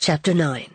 Chapter 9.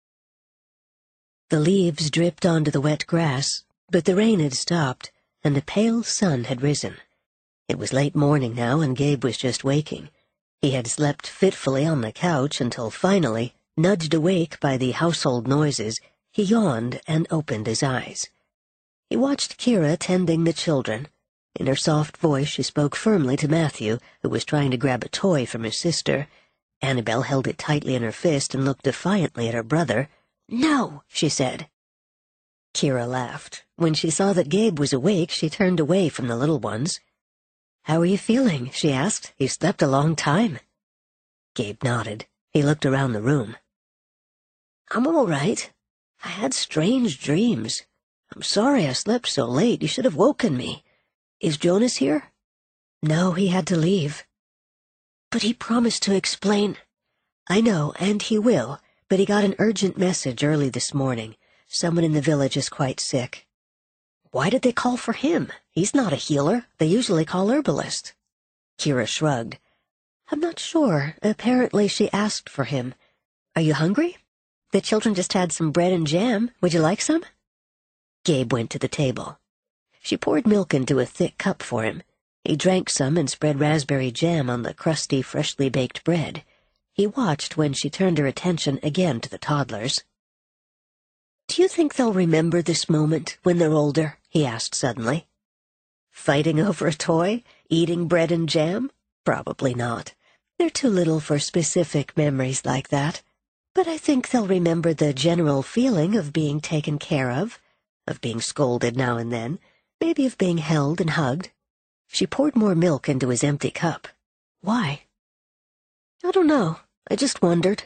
The leaves dripped onto the wet grass, but the rain had stopped, and a pale sun had risen. It was late morning now, and Gabe was just waking. He had slept fitfully on the couch until finally, nudged awake by the household noises, he yawned and opened his eyes. He watched Kira tending the children. In her soft voice she spoke firmly to Matthew, who was trying to grab a toy from his sister. Annabelle held it tightly in her fist and looked defiantly at her brother. "No," she said. Kira laughed. When she saw that Gabe was awake, she turned away from the little ones. "How are you feeling?" she asked. "You slept a long time." Gabe nodded. He looked around the room. "I'm all right. I had strange dreams. I'm sorry I slept so late. You should have woken me. Is Jonas here?" "No, he had to leave." "But he promised to explain." "I know, and he will, but he got an urgent message early this morning. Someone in the village is quite sick." "Why did they call for him? He's not a healer. They usually call herbalists." Kira shrugged. "I'm not sure. Apparently she asked for him. Are you hungry? The children just had some bread and jam. Would you like some?" Gabe went to the table. She poured milk into a thick cup for him. He drank some and spread raspberry jam on the crusty, freshly baked bread. He watched when she turned her attention again to the toddlers. "Do you think they'll remember this moment when they're older?" he asked suddenly. "Fighting over a toy? Eating bread and jam? Probably not. They're too little for specific memories like that. But I think they'll remember the general feeling of being taken care of being scolded now and then, maybe of being held and hugged." She poured more milk into his empty cup. "Why?" "I don't know. I just wondered.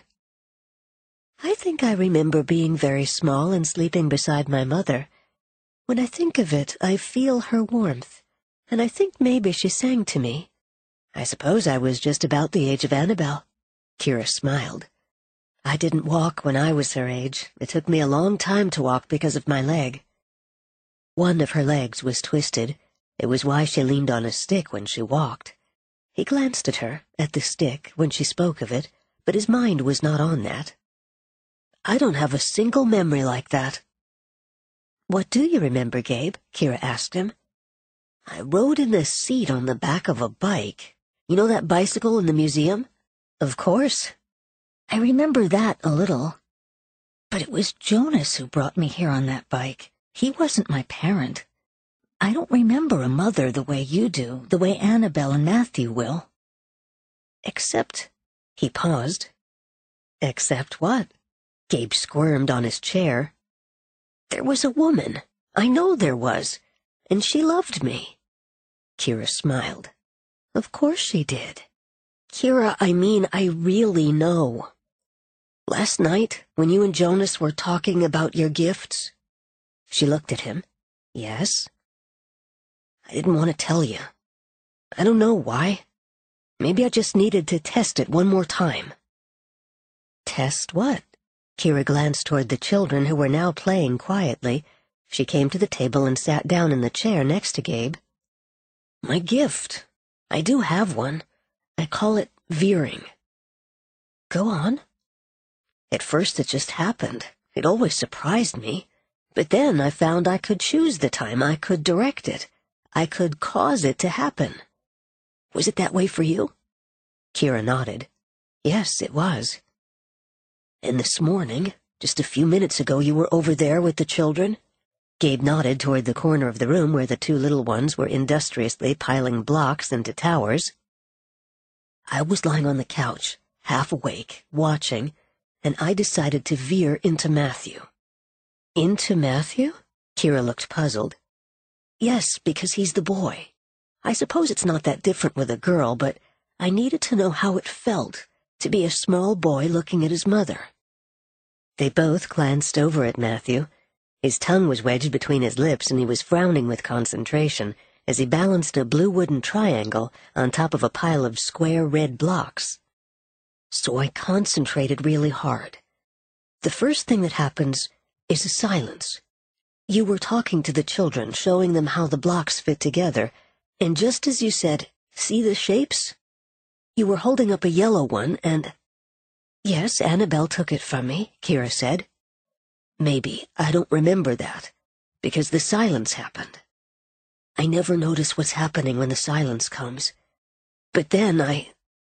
I think I remember being very small and sleeping beside my mother. When I think of it, I feel her warmth, and I think maybe she sang to me. I suppose I was just about the age of Annabelle." Kira smiled. "I didn't walk when I was her age. It took me a long time to walk because of my leg." One of her legs was twisted. It was why she leaned on a stick when she walked. He glanced at her, at the stick, when she spoke of it, but his mind was not on that. "I don't have a single memory like that." "What do you remember, Gabe?" Kira asked him. "I rode in the seat on the back of a bike. You know that bicycle in the museum?" "Of course." "I remember that a little. But it was Jonas who brought me here on that bike. He wasn't my parent. I don't remember a mother the way you do, the way Annabelle and Matthew will." "Except—" He paused. "Except what?" Gabe squirmed on his chair. "There was a woman. I know there was. And she loved me." Kira smiled. "Of course she did." "Kira, I mean, I really know. Last night, when you and Jonas were talking about your gifts..." She looked at him. "Yes?" "I didn't want to tell you. I don't know why. Maybe I just needed to test it one more time." "Test what?" Kira glanced toward the children who were now playing quietly. She came to the table and sat down in the chair next to Gabe. "My gift. I do have one. I call it veering." "Go on." "At first it just happened. It always surprised me. But then I found I could choose the time. I could direct it. I could cause it to happen. Was it that way for you?" Kira nodded. "Yes, it was." "And this morning, just a few minutes ago, you were over there with the children?" Gabe nodded toward the corner of the room where the two little ones were industriously piling blocks into towers. "I was lying on the couch, half awake, watching, and I decided to veer into Matthew." "Into Matthew?" Kira looked puzzled. "Yes, because he's the boy. I suppose it's not that different with a girl, but I needed to know how it felt to be a small boy looking at his mother." They both glanced over at Matthew. His tongue was wedged between his lips, and he was frowning with concentration as he balanced a blue wooden triangle on top of a pile of square red blocks. "So I concentrated really hard. The first thing that happens is a silence. You were talking to the children, showing them how the blocks fit together, and just as you said, 'See the shapes?' you were holding up a yellow one, and Yes, Annabelle took it from me, Kira said. Maybe I don't remember that, because the silence happened. I never notice what's happening when the silence comes. But then I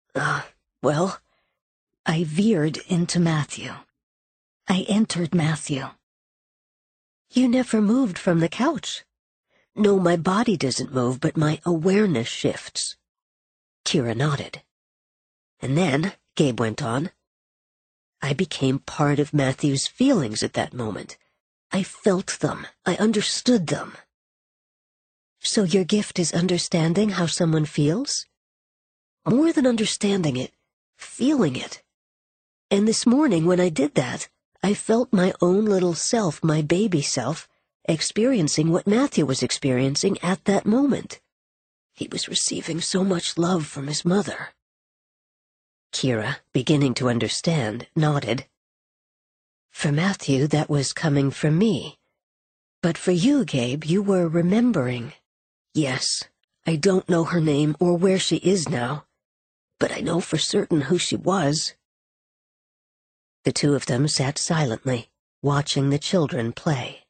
veered into Matthew. I entered Matthew. You never moved from the couch. No, my body doesn't move, but my awareness shifts. Kira nodded. And then, Gabe went on, I became part of Matthew's feelings at that moment. I felt them. I understood them. So your gift is understanding how someone feels? More than understanding it, feeling it. And this morning when I did that, I felt my own little self, my baby self, experiencing what Matthew was experiencing at that moment. He was receiving so much love from his mother. Kira, beginning to understand, nodded. For Matthew, that was coming from me. But for you, Gabe, you were remembering. Yes, I don't know her name or where she is now, but I know for certain who she was. The two of them sat silently, watching the children play.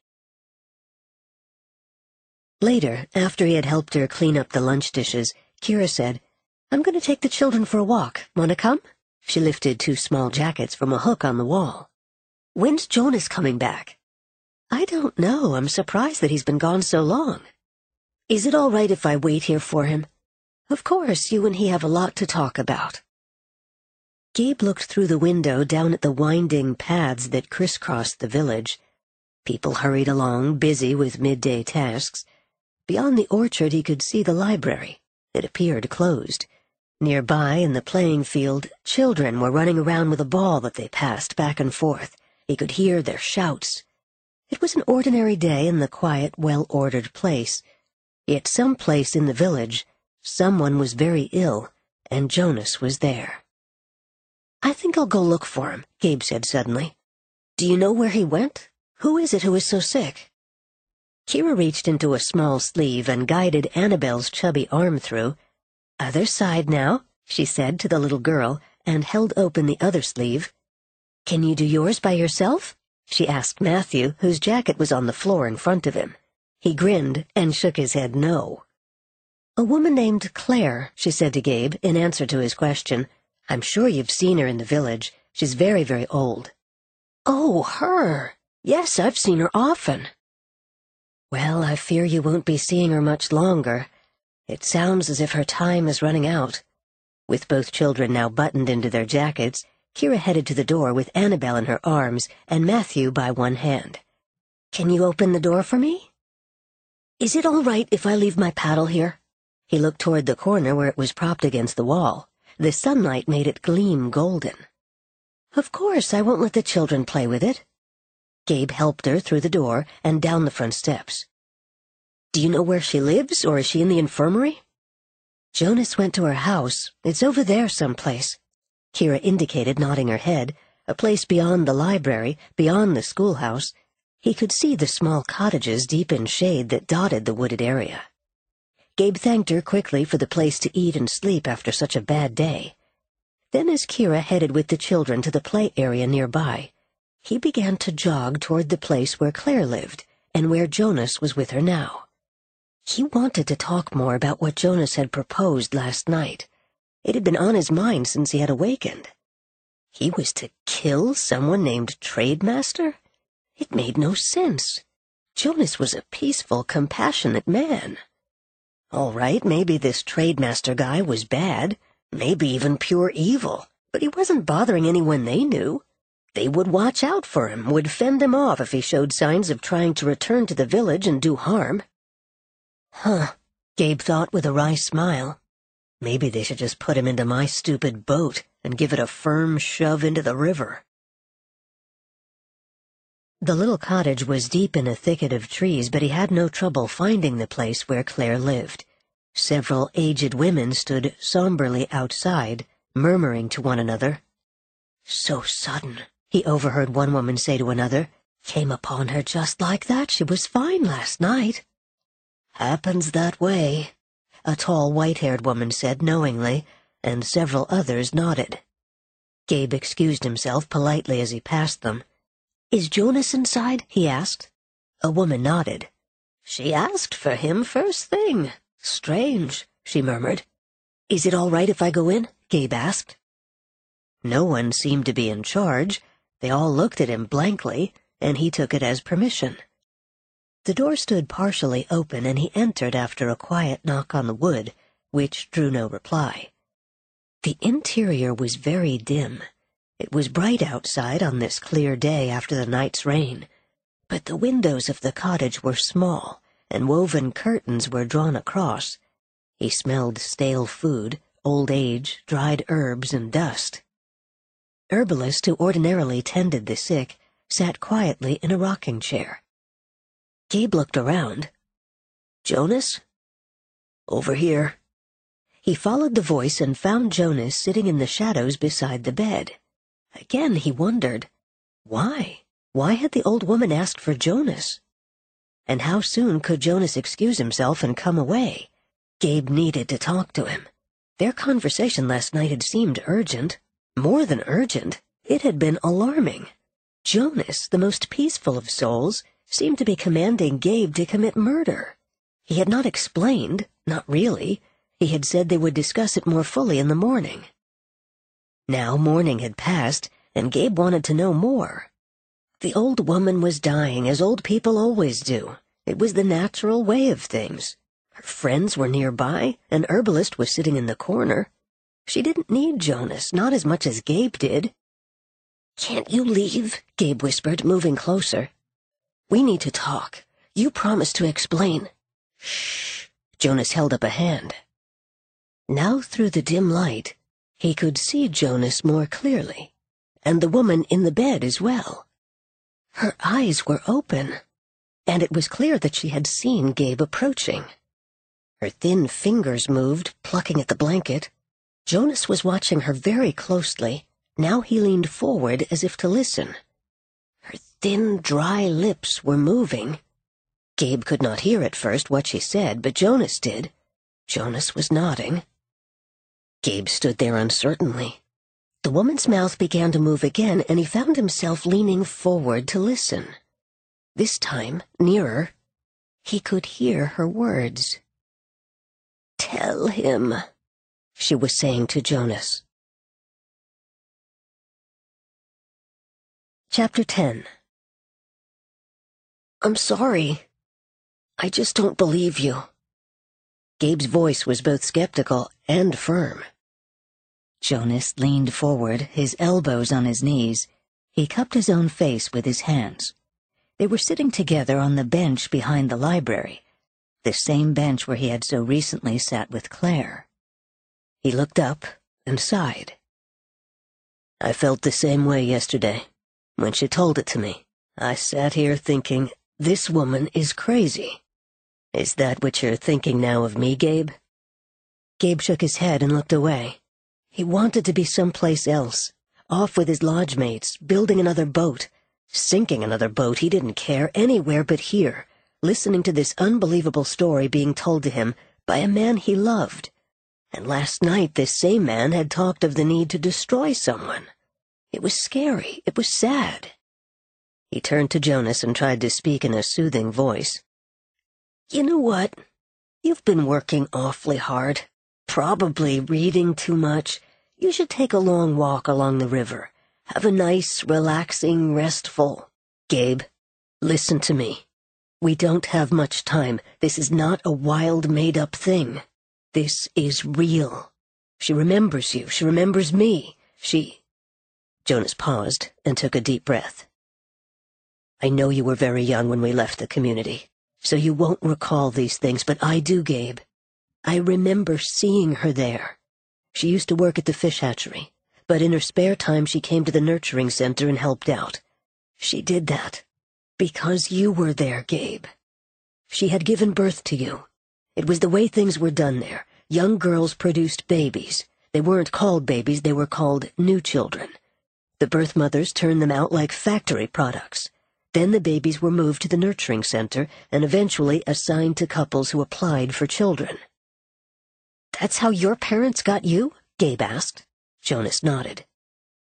Later, after he had helped her clean up the lunch dishes, Kira said, I'm going to take the children for a walk. Want to come? She lifted 2 small jackets from a hook on the wall. When's Jonas coming back? I don't know. I'm surprised that he's been gone so long. Is it all right if I wait here for him? Of course, you and he have a lot to talk about. Gabe looked through the window down at the winding paths that crisscrossed the village. People hurried along, busy with midday tasks. Beyond the orchard he could see the library. It appeared closed. Nearby, in the playing field, children were running around with a ball that they passed back and forth. He could hear their shouts. It was an ordinary day in the quiet, well-ordered place. Yet someplace in the village, someone was very ill, and Jonas was there. I think I'll go look for him, Gabe said suddenly. Do you know where he went? Who is it who is so sick? Kira reached into a small sleeve and guided Annabelle's chubby arm through. Other side now, she said to the little girl, and held open the other sleeve. Can you do yours by yourself? She asked Matthew, whose jacket was on the floor in front of him. He grinned and shook his head no. A woman named Claire, she said to Gabe, in answer to his question. I'm sure you've seen her in the village. She's very, very old. Oh, her! Yes, I've seen her often. Well, I fear you won't be seeing her much longer. It sounds as if her time is running out. With both children now buttoned into their jackets, Kira headed to the door with Annabelle in her arms and Matthew by one hand. Can you open the door for me? Is it all right if I leave my paddle here? He looked toward the corner where it was propped against the wall. The sunlight made it gleam golden. Of course, I won't let the children play with it. Gabe helped her through the door and down the front steps. Do you know where she lives, or is she in the infirmary? Jonas went to her house. It's over there someplace. Kira indicated, nodding her head, a place beyond the library, beyond the schoolhouse. He could see the small cottages deep in shade that dotted the wooded area. Gabe thanked her quickly for the place to eat and sleep after such a bad day. Then as Kira headed with the children to the play area nearby, he began to jog toward the place where Claire lived and where Jonas was with her now. He wanted to talk more about what Jonas had proposed last night. It had been on his mind since he had awakened. He was to kill someone named Trademaster? It made no sense. Jonas was a peaceful, compassionate man. All right, maybe this Trademaster guy was bad, maybe even pure evil, but he wasn't bothering anyone they knew. They would watch out for him, would fend him off if he showed signs of trying to return to the village and do harm. Huh, Gabe thought with a wry smile. Maybe they should just put him into my stupid boat and give it a firm shove into the river. The little cottage was deep in a thicket of trees, but he had no trouble finding the place where Claire lived. Several aged women stood somberly outside, murmuring to one another. So sudden, he overheard one woman say to another. Came upon her just like that. She was fine last night. Happens that way, a tall white-haired woman said knowingly, and several others nodded. Gabe excused himself politely as he passed them. "Is Jonas inside?" he asked. A woman nodded. "She asked for him first thing. Strange," she murmured. "Is it all right if I go in?" Gabe asked. No one seemed to be in charge. They all looked at him blankly, and he took it as permission. The door stood partially open, and he entered after a quiet knock on the wood, which drew no reply. The interior was very dim. It was bright outside on this clear day after the night's rain, but the windows of the cottage were small, and woven curtains were drawn across. He smelled stale food, old age, dried herbs, and dust. Herbalist, who ordinarily tended the sick, sat quietly in a rocking chair. Gabe looked around. "Jonas?" "Over here." He followed the voice and found Jonas sitting in the shadows beside the bed. Again he wondered, why? Why had the old woman asked for Jonas? And how soon could Jonas excuse himself and come away? Gabe needed to talk to him. Their conversation last night had seemed urgent. More than urgent, it had been alarming. Jonas, the most peaceful of souls, seemed to be commanding Gabe to commit murder. He had not explained, not really. He had said they would discuss it more fully in the morning. Now morning had passed, and Gabe wanted to know more. The old woman was dying, as old people always do. It was the natural way of things. Her friends were nearby, an herbalist was sitting in the corner. She didn't need Jonas, not as much as Gabe did. "Can't you leave?" Gabe whispered, moving closer. "We need to talk. You promised to explain." "Shh." Jonas held up a hand. Now through the dim light, he could see Jonas more clearly, and the woman in the bed as well. Her eyes were open, and it was clear that she had seen Gabe approaching. Her thin fingers moved, plucking at the blanket. Jonas was watching her very closely. Now he leaned forward as if to listen. Her thin, dry lips were moving. Gabe could not hear at first what she said, but Jonas did. Jonas was nodding. Gabe stood there uncertainly. The woman's mouth began to move again, and he found himself leaning forward to listen. This time, nearer, he could hear her words. "Tell him," she was saying to Jonas. Chapter 10. "I'm sorry. I just don't believe you." Gabe's voice was both skeptical and firm. Jonas leaned forward, his elbows on his knees. He cupped his own face with his hands. They were sitting together on the bench behind the library, the same bench where he had so recently sat with Claire. He looked up and sighed. "I felt the same way yesterday. When she told it to me, I sat here thinking, this woman is crazy. Is that what you're thinking now of me, Gabe?" Gabe shook his head and looked away. He wanted to be someplace else, off with his lodge mates, building another boat, sinking another boat, he didn't care, anywhere but here, listening to this unbelievable story being told to him by a man he loved. And last night this same man had talked of the need to destroy someone. It was scary, it was sad. He turned to Jonas and tried to speak in a soothing voice. "You know what? You've been working awfully hard, probably reading too much. You should take a long walk along the river. Have a nice, relaxing, restful... Gabe, listen to me. We don't have much time. This is not a wild, made-up thing. This is real. She remembers you. She remembers me. Jonas paused and took a deep breath. "I know you were very young when we left the community, so you won't recall these things, but I do, Gabe. I remember seeing her there. She used to work at the fish hatchery, but in her spare time she came to the nurturing center and helped out. She did that because you were there, Gabe. She had given birth to you. It was the way things were done there. Young girls produced babies. They weren't called babies, they were called new children. The birth mothers turned them out like factory products. Then the babies were moved to the nurturing center and eventually assigned to couples who applied for children." "That's how your parents got you?" Gabe asked. Jonas nodded.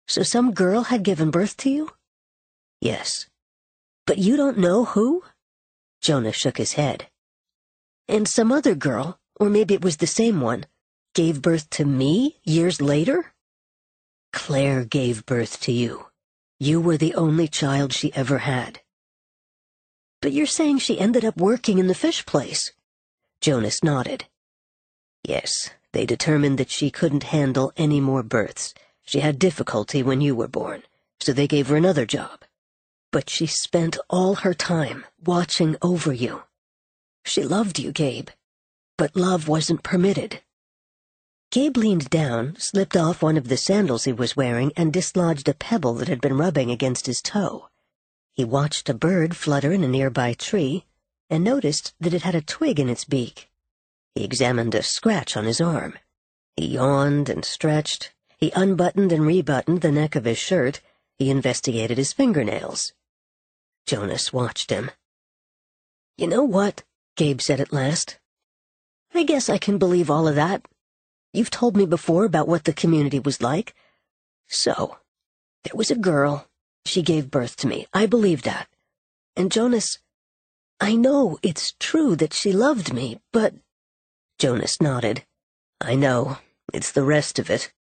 So some girl had given birth to you? Yes. But you don't know who? Jonas shook his head. And some other girl, or maybe it was the same one, gave birth to me years later? Claire gave birth to you. You were the only child she ever had. But you're saying she ended up working in the fish place? Jonas nodded. Yes, they determined that she couldn't handle any more births. She had difficulty when you were born, so they gave her another job. But she spent all her time watching over you. She loved you, Gabe, but love wasn't permitted. Gabe leaned down, slipped off one of the sandals he was wearing, and dislodged a pebble that had been rubbing against his toe. He watched a bird flutter in a nearby tree, and noticed that it had a twig in its beak. He examined a scratch on his arm. He yawned and stretched. He unbuttoned and rebuttoned the neck of his shirt. He investigated his fingernails. Jonas watched him. "You know what?" Gabe said at last. "I guess I can believe all of that. You've told me before about what the community was like. So, there was a girl. She gave birth to me. I believe that. And Jonas, I know it's true that she loved me, but—" Jonas nodded. "I know. It's the rest of it."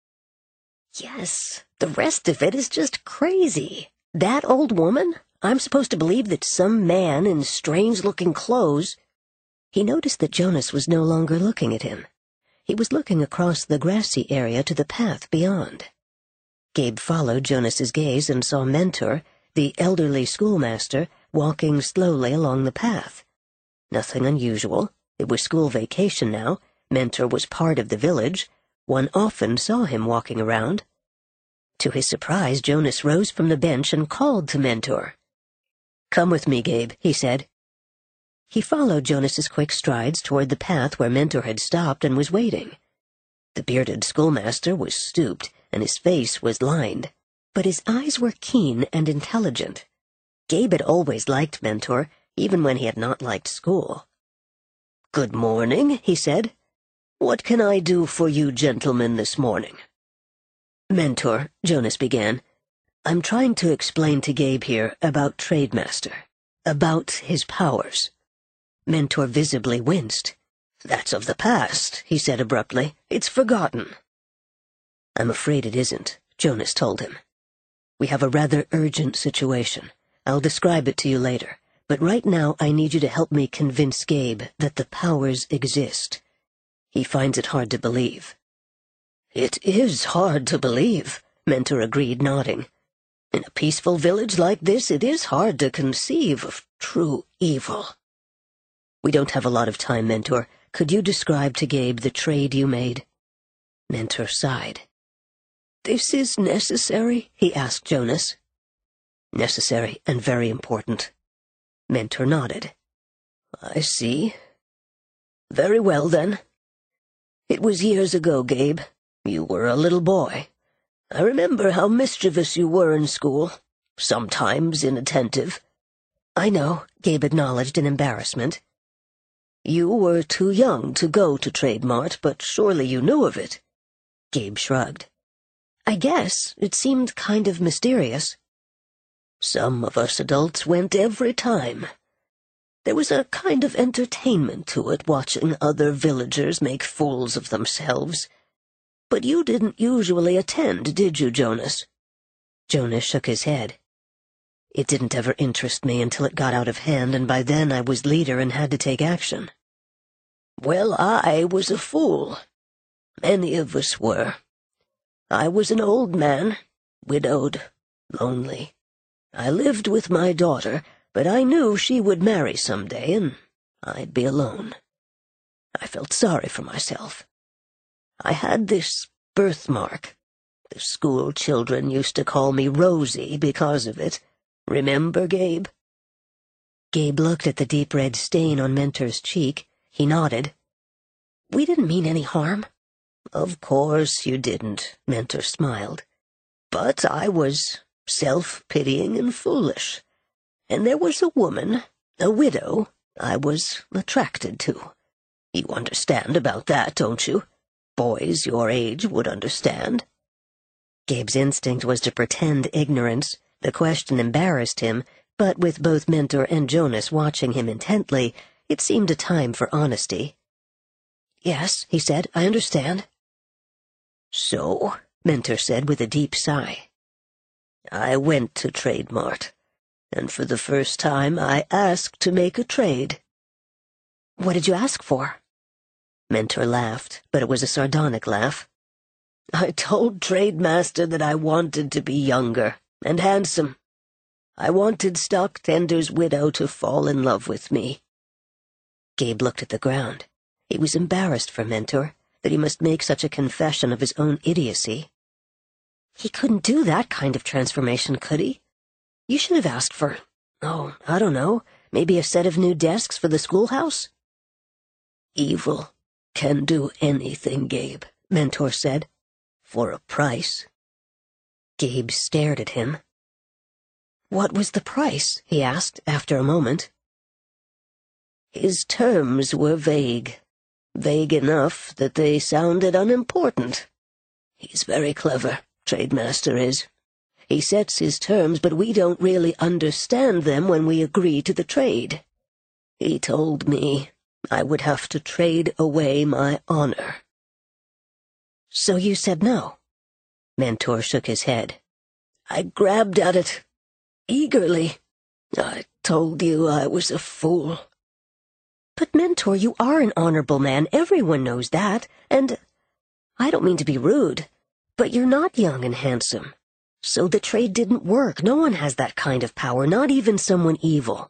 "Yes, the rest of it is just crazy. That old woman? I'm supposed to believe that some man in strange-looking clothes—" He noticed that Jonas was no longer looking at him. He was looking across the grassy area to the path beyond. Gabe followed Jonas's gaze and saw Mentor, the elderly schoolmaster, walking slowly along the path. Nothing unusual. It was school vacation now. Mentor was part of the village. One often saw him walking around. To his surprise, Jonas rose from the bench and called to Mentor. "Come with me, Gabe," he said. He followed Jonas's quick strides toward the path where Mentor had stopped and was waiting. The bearded schoolmaster was stooped, and his face was lined, but his eyes were keen and intelligent. Gabe had always liked Mentor, even when he had not liked school. "Good morning," he said. "What can I do for you gentlemen this morning?" "Mentor," Jonas began, "I'm trying to explain to Gabe here about Trademaster, about his powers." Mentor visibly winced. "That's of the past," he said abruptly. "It's forgotten." "I'm afraid it isn't," Jonas told him. "We have a rather urgent situation. I'll describe it to you later, but right now I need you to help me convince Gabe that the powers exist. He finds it hard to believe." "It is hard to believe," Mentor agreed, nodding. "In a peaceful village like this, it is hard to conceive of true evil." "We don't have a lot of time, Mentor. Could you describe to Gabe the trade you made?" Mentor sighed. "This is necessary?" he asked Jonas. "Necessary and very important." Mentor nodded. "I see. Very well, then. It was years ago, Gabe. You were a little boy. I remember how mischievous you were in school, sometimes inattentive." "I know," Gabe acknowledged in embarrassment. "You were too young to go to Trade Mart, but surely you knew of it." Gabe shrugged. "I guess it seemed kind of mysterious." "Some of us adults went every time. There was a kind of entertainment to it, watching other villagers make fools of themselves. But you didn't usually attend, did you, Jonas?" Jonas shook his head. "It didn't ever interest me until it got out of hand, and by then I was leader and had to take action." "Well, I was a fool. Many of us were. I was an old man, widowed, lonely. I lived with my daughter, but I knew she would marry someday, and I'd be alone. I felt sorry for myself. I had this birthmark. The school children used to call me Rosie because of it. Remember, Gabe?" Gabe looked at the deep red stain on Mentor's cheek. He nodded. "We didn't mean any harm." "Of course you didn't," Mentor smiled. "But I was self-pitying and foolish. And there was a woman, a widow, I was attracted to. You understand about that, don't you? Boys your age would understand." Gabe's instinct was to pretend ignorance. The question embarrassed him, but with both Mentor and Jonas watching him intently, it seemed a time for honesty. "Yes," he said, "I understand." "So," Mentor said with a deep sigh, "I went to Trade Mart, and for the first time I asked to make a trade." "What did you ask for?" Mentor laughed, but it was a sardonic laugh. "I told Trademaster that I wanted to be younger and handsome. I wanted Stocktender's widow to fall in love with me." Gabe looked at the ground. He was embarrassed for Mentor, that he must make such a confession of his own idiocy. He couldn't do that kind of transformation, could he? You should have asked for, I don't know, maybe a set of new desks for the schoolhouse? "Evil can do anything, Gabe," Mentor said, "for a price." Gabe stared at him. "What was the price?" he asked after a moment. His terms were vague enough that they sounded unimportant. He's very clever, Trademaster is. He sets his terms, but we don't really understand them when we agree to the trade. He told me I would have to trade away my honor." "So you said no?" Mentor shook his head. "I grabbed at it eagerly. I told you I was a fool." "But, Mentor, you are an honorable man. Everyone knows that. And I don't mean to be rude, but you're not young and handsome. So the trade didn't work. No one has that kind of power, not even someone evil."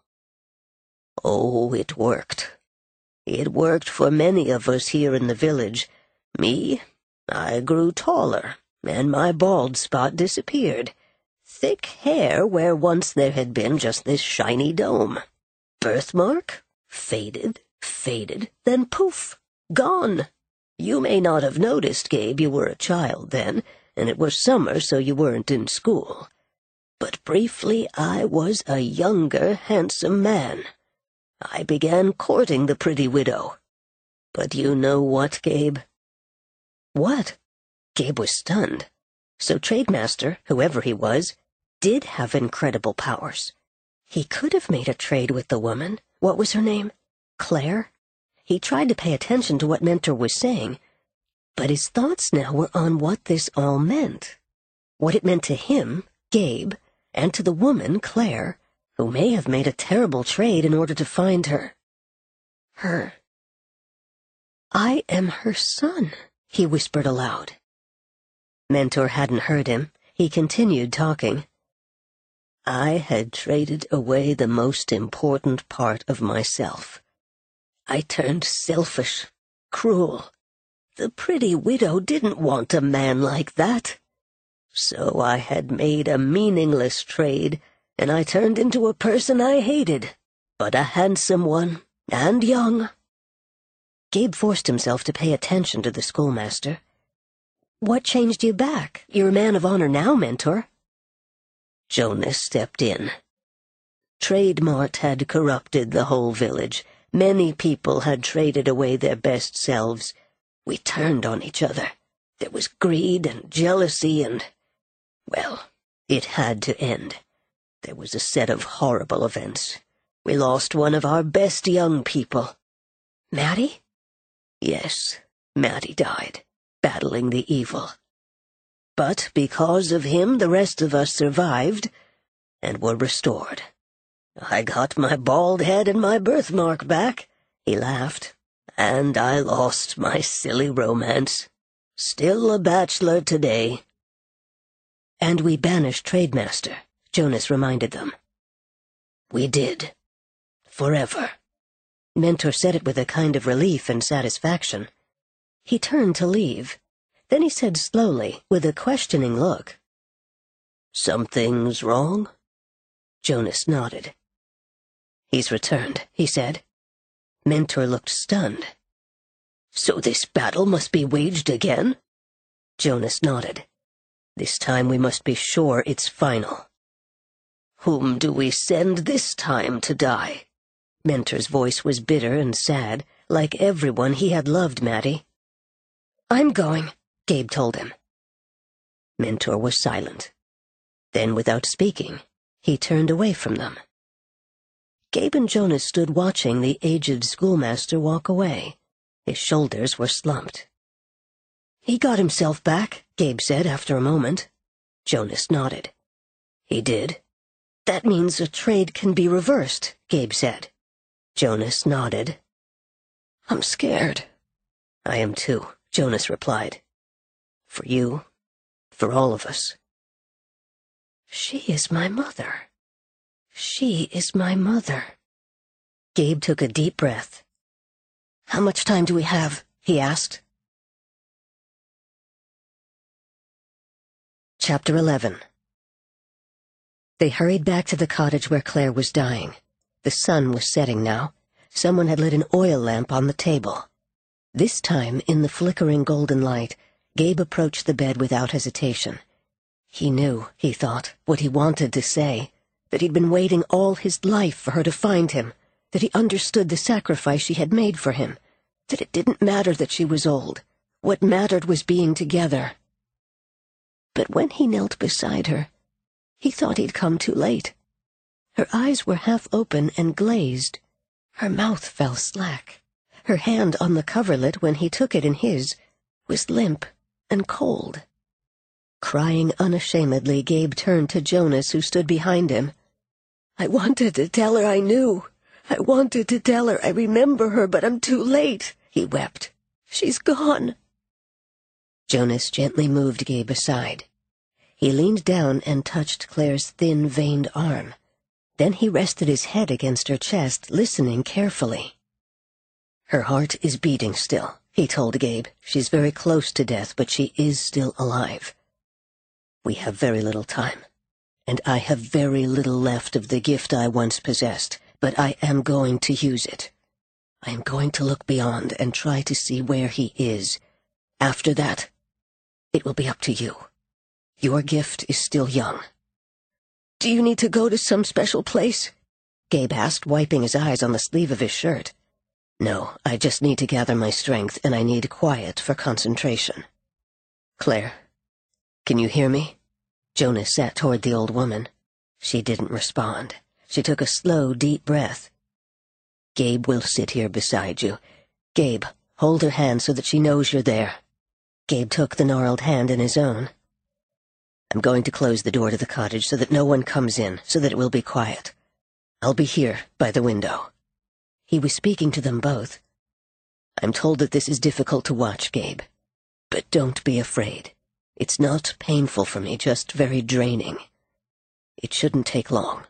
"Oh, it worked. It worked for many of us here in the village. Me, I grew taller, and my bald spot disappeared. Thick hair where once there had been just this shiny dome. Birthmark? Faded, then poof, gone. You may not have noticed, Gabe, you were a child then, and it was summer, so you weren't in school. But briefly I was a younger, handsome man. I began courting the pretty widow. But you know what, Gabe?" "What?" Gabe was stunned. So Trademaster, whoever he was, did have incredible powers. He could have made a trade with the woman. What was her name? Claire? He tried to pay attention to what Mentor was saying, but his thoughts now were on what this all meant. What it meant to him, Gabe, and to the woman, Claire, who may have made a terrible trade in order to find her. "I am her son," he whispered aloud. Mentor hadn't heard him. He continued talking. "I had traded away the most important part of myself. I turned selfish, cruel. The pretty widow didn't want a man like that. So I had made a meaningless trade, and I turned into a person I hated, but a handsome one, and young." Gabe forced himself to pay attention to the schoolmaster. "What changed you back? You're a man of honor now, Mentor." Jonas stepped in. Trade Mart had corrupted the whole village. Many people had traded away their best selves. We turned on each other. There was greed and jealousy and, well, it had to end. There was a set of horrible events. We lost one of our best young people." "Matty?" "Yes, Matty died, battling the evil. But because of him, the rest of us survived and were restored. I got my bald head and my birthmark back," he laughed, "and I lost my silly romance. Still a bachelor today." "And we banished Trademaster," Jonas reminded them. "We did. Forever." Mentor said it with a kind of relief and satisfaction. He turned to leave. Then he said slowly, with a questioning look, "Something's wrong?" Jonas nodded. "He's returned," he said. Mentor looked stunned. "So this battle must be waged again?" Jonas nodded. "This time we must be sure it's final." "Whom do we send this time to die?" Mentor's voice was bitter and sad. Like everyone, he had loved Matty. "I'm going," Gabe told him. Mentor was silent. Then, without speaking, he turned away from them. Gabe and Jonas stood watching the aged schoolmaster walk away. His shoulders were slumped. "He got himself back," Gabe said after a moment. Jonas nodded. "He did?" "That means a trade can be reversed," Gabe said. Jonas nodded. "I'm scared." "I am too," Jonas replied. "For you, for all of us." "She is my mother. She is my mother." Gabe took a deep breath. "How much time do we have?" he asked. Chapter 11. They hurried back to the cottage where Claire was dying. The sun was setting now. Someone had lit an oil lamp on the table. This time, in the flickering golden light, Gabe approached the bed without hesitation. He knew, he thought, what he wanted to say, that he'd been waiting all his life for her to find him, that he understood the sacrifice she had made for him, that it didn't matter that she was old. What mattered was being together. But when he knelt beside her, he thought he'd come too late. Her eyes were half open and glazed. Her mouth fell slack. Her hand on the coverlet, when he took it in his, was limp and cold. Crying unashamedly, Gabe turned to Jonas, who stood behind him. "I wanted to tell her I knew. I wanted to tell her I remember her, but I'm too late," he wept. "She's gone." Jonas gently moved Gabe aside. He leaned down and touched Claire's thin, veined arm. Then he rested his head against her chest, listening carefully. "Her heart is beating still," he told Gabe. "She's very close to death, but she is still alive. We have very little time, and I have very little left of the gift I once possessed, but I am going to use it. I am going to look beyond and try to see where he is. After that, it will be up to you. Your gift is still young." "Do you need to go to some special place?" Gabe asked, wiping his eyes on the sleeve of his shirt. "No, I just need to gather my strength, and I need quiet for concentration." "Claire, can you hear me?" Jonas sat toward the old woman. She didn't respond. She took a slow, deep breath. "Gabe will sit here beside you. Gabe, hold her hand so that she knows you're there." Gabe took the gnarled hand in his own. "I'm going to close the door to the cottage so that no one comes in, so that it will be quiet. I'll be here, by the window." He was speaking to them both. "I'm told that this is difficult to watch, Gabe. But don't be afraid. It's not painful for me, just very draining. It shouldn't take long."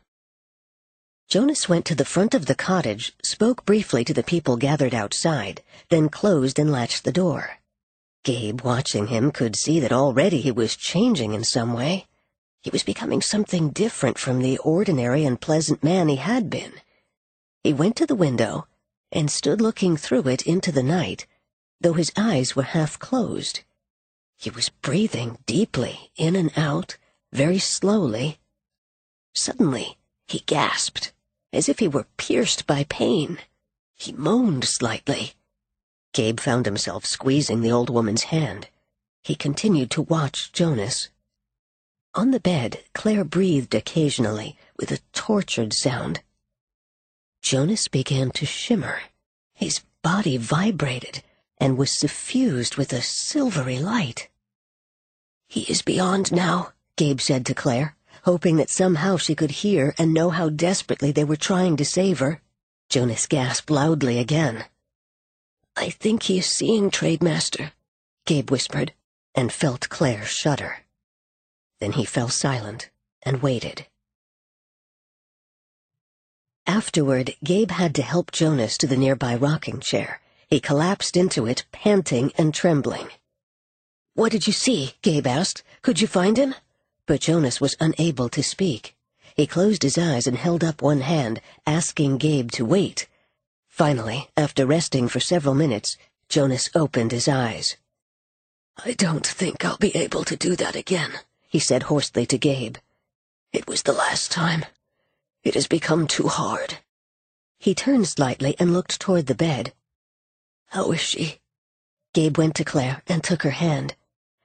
Jonas went to the front of the cottage, spoke briefly to the people gathered outside, then closed and latched the door. Gabe, watching him, could see that already he was changing in some way. He was becoming something different from the ordinary and pleasant man he had been. He went to the window and stood looking through it into the night, though his eyes were half closed. He was breathing deeply, in and out, very slowly. Suddenly, he gasped, as if he were pierced by pain. He moaned slightly. Gabe found himself squeezing the old woman's hand. He continued to watch Jonas. On the bed, Claire breathed occasionally, with a tortured sound. Jonas began to shimmer. His body vibrated and was suffused with a silvery light. "He is beyond now," Gabe said to Claire, hoping that somehow she could hear and know how desperately they were trying to save her. Jonas gasped loudly again. "I think he is seeing Trademaster," Gabe whispered, and felt Claire shudder. Then he fell silent and waited. Afterward, Gabe had to help Jonas to the nearby rocking chair. He collapsed into it, panting and trembling. "What did you see?" Gabe asked. "Could you find him?" But Jonas was unable to speak. He closed his eyes and held up one hand, asking Gabe to wait. Finally, after resting for several minutes, Jonas opened his eyes. "I don't think I'll be able to do that again," he said hoarsely to Gabe. "It was the last time. It has become too hard." He turned slightly and looked toward the bed. "How is she?" Gabe went to Claire and took her hand.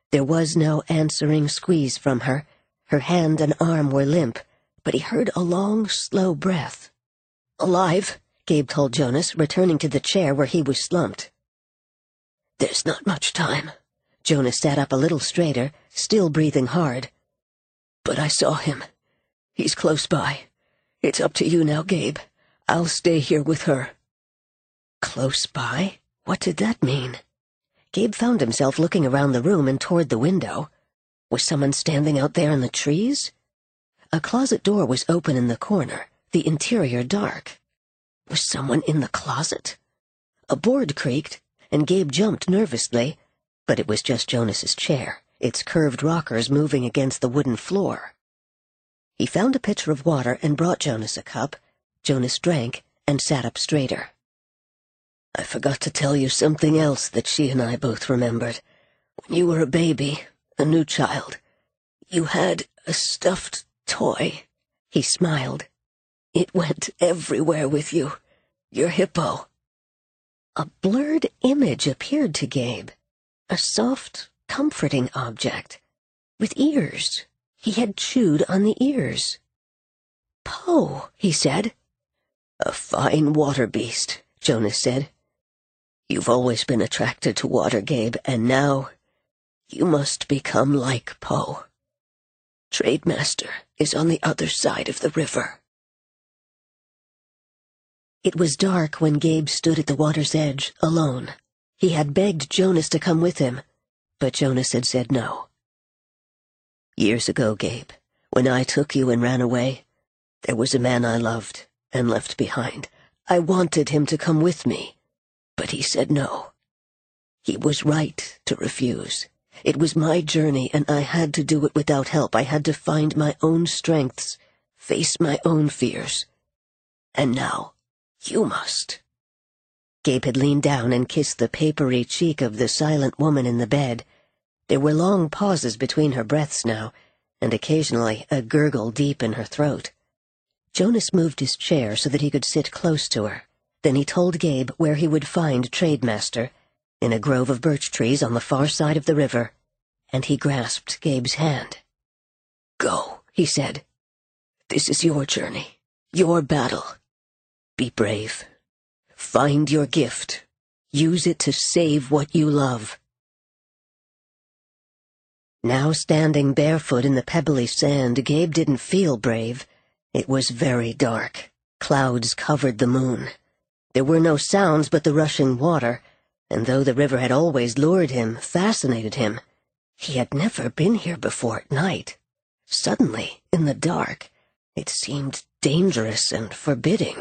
There was no answering squeeze from her. Her hand and arm were limp, but he heard a long, slow breath. "Alive," Gabe told Jonas, returning to the chair where he was slumped. "There's not much time." Jonas sat up a little straighter, still breathing hard. "But I saw him. He's close by. It's up to you now, Gabe. I'll stay here with her." Close by? What did that mean? Gabe found himself looking around the room and toward the window. Was someone standing out there in the trees? A closet door was open in the corner, the interior dark. Was someone in the closet? A board creaked, and Gabe jumped nervously, but it was just Jonas's chair, its curved rockers moving against the wooden floor. He found a pitcher of water and brought Jonas a cup. Jonas drank and sat up straighter. "I forgot to tell you something else that she and I both remembered. When you were a baby, a new child, you had a stuffed toy." He smiled. "It went everywhere with you. Your hippo." A blurred image appeared to Gabe. A soft, comforting object. With ears. He had chewed on the ears. "Po," he said. "A fine water beast," Jonas said. "You've always been attracted to water, Gabe, and now you must become like Po. Trademaster is on the other side of the river." It was dark when Gabe stood at the water's edge, alone. He had begged Jonas to come with him, but Jonas had said no. "Years ago, Gabe, when I took you and ran away, there was a man I loved and left behind. I wanted him to come with me, but he said no. He was right to refuse. It was my journey, and I had to do it without help. I had to find my own strengths, face my own fears. And now, you must." Gabe had leaned down and kissed the papery cheek of the silent woman in the bed. There were long pauses between her breaths now, and occasionally a gurgle deep in her throat. Jonas moved his chair so that he could sit close to her. Then he told Gabe where he would find Trademaster, in a grove of birch trees on the far side of the river, and he grasped Gabe's hand. "Go," he said. "This is your journey, your battle. Be brave. Find your gift. Use it to save what you love." Now standing barefoot in the pebbly sand, Gabe didn't feel brave. It was very dark. Clouds covered the moon. There were no sounds but the rushing water, and though the river had always lured him, fascinated him, he had never been here before at night. Suddenly, in the dark, it seemed dangerous and forbidding.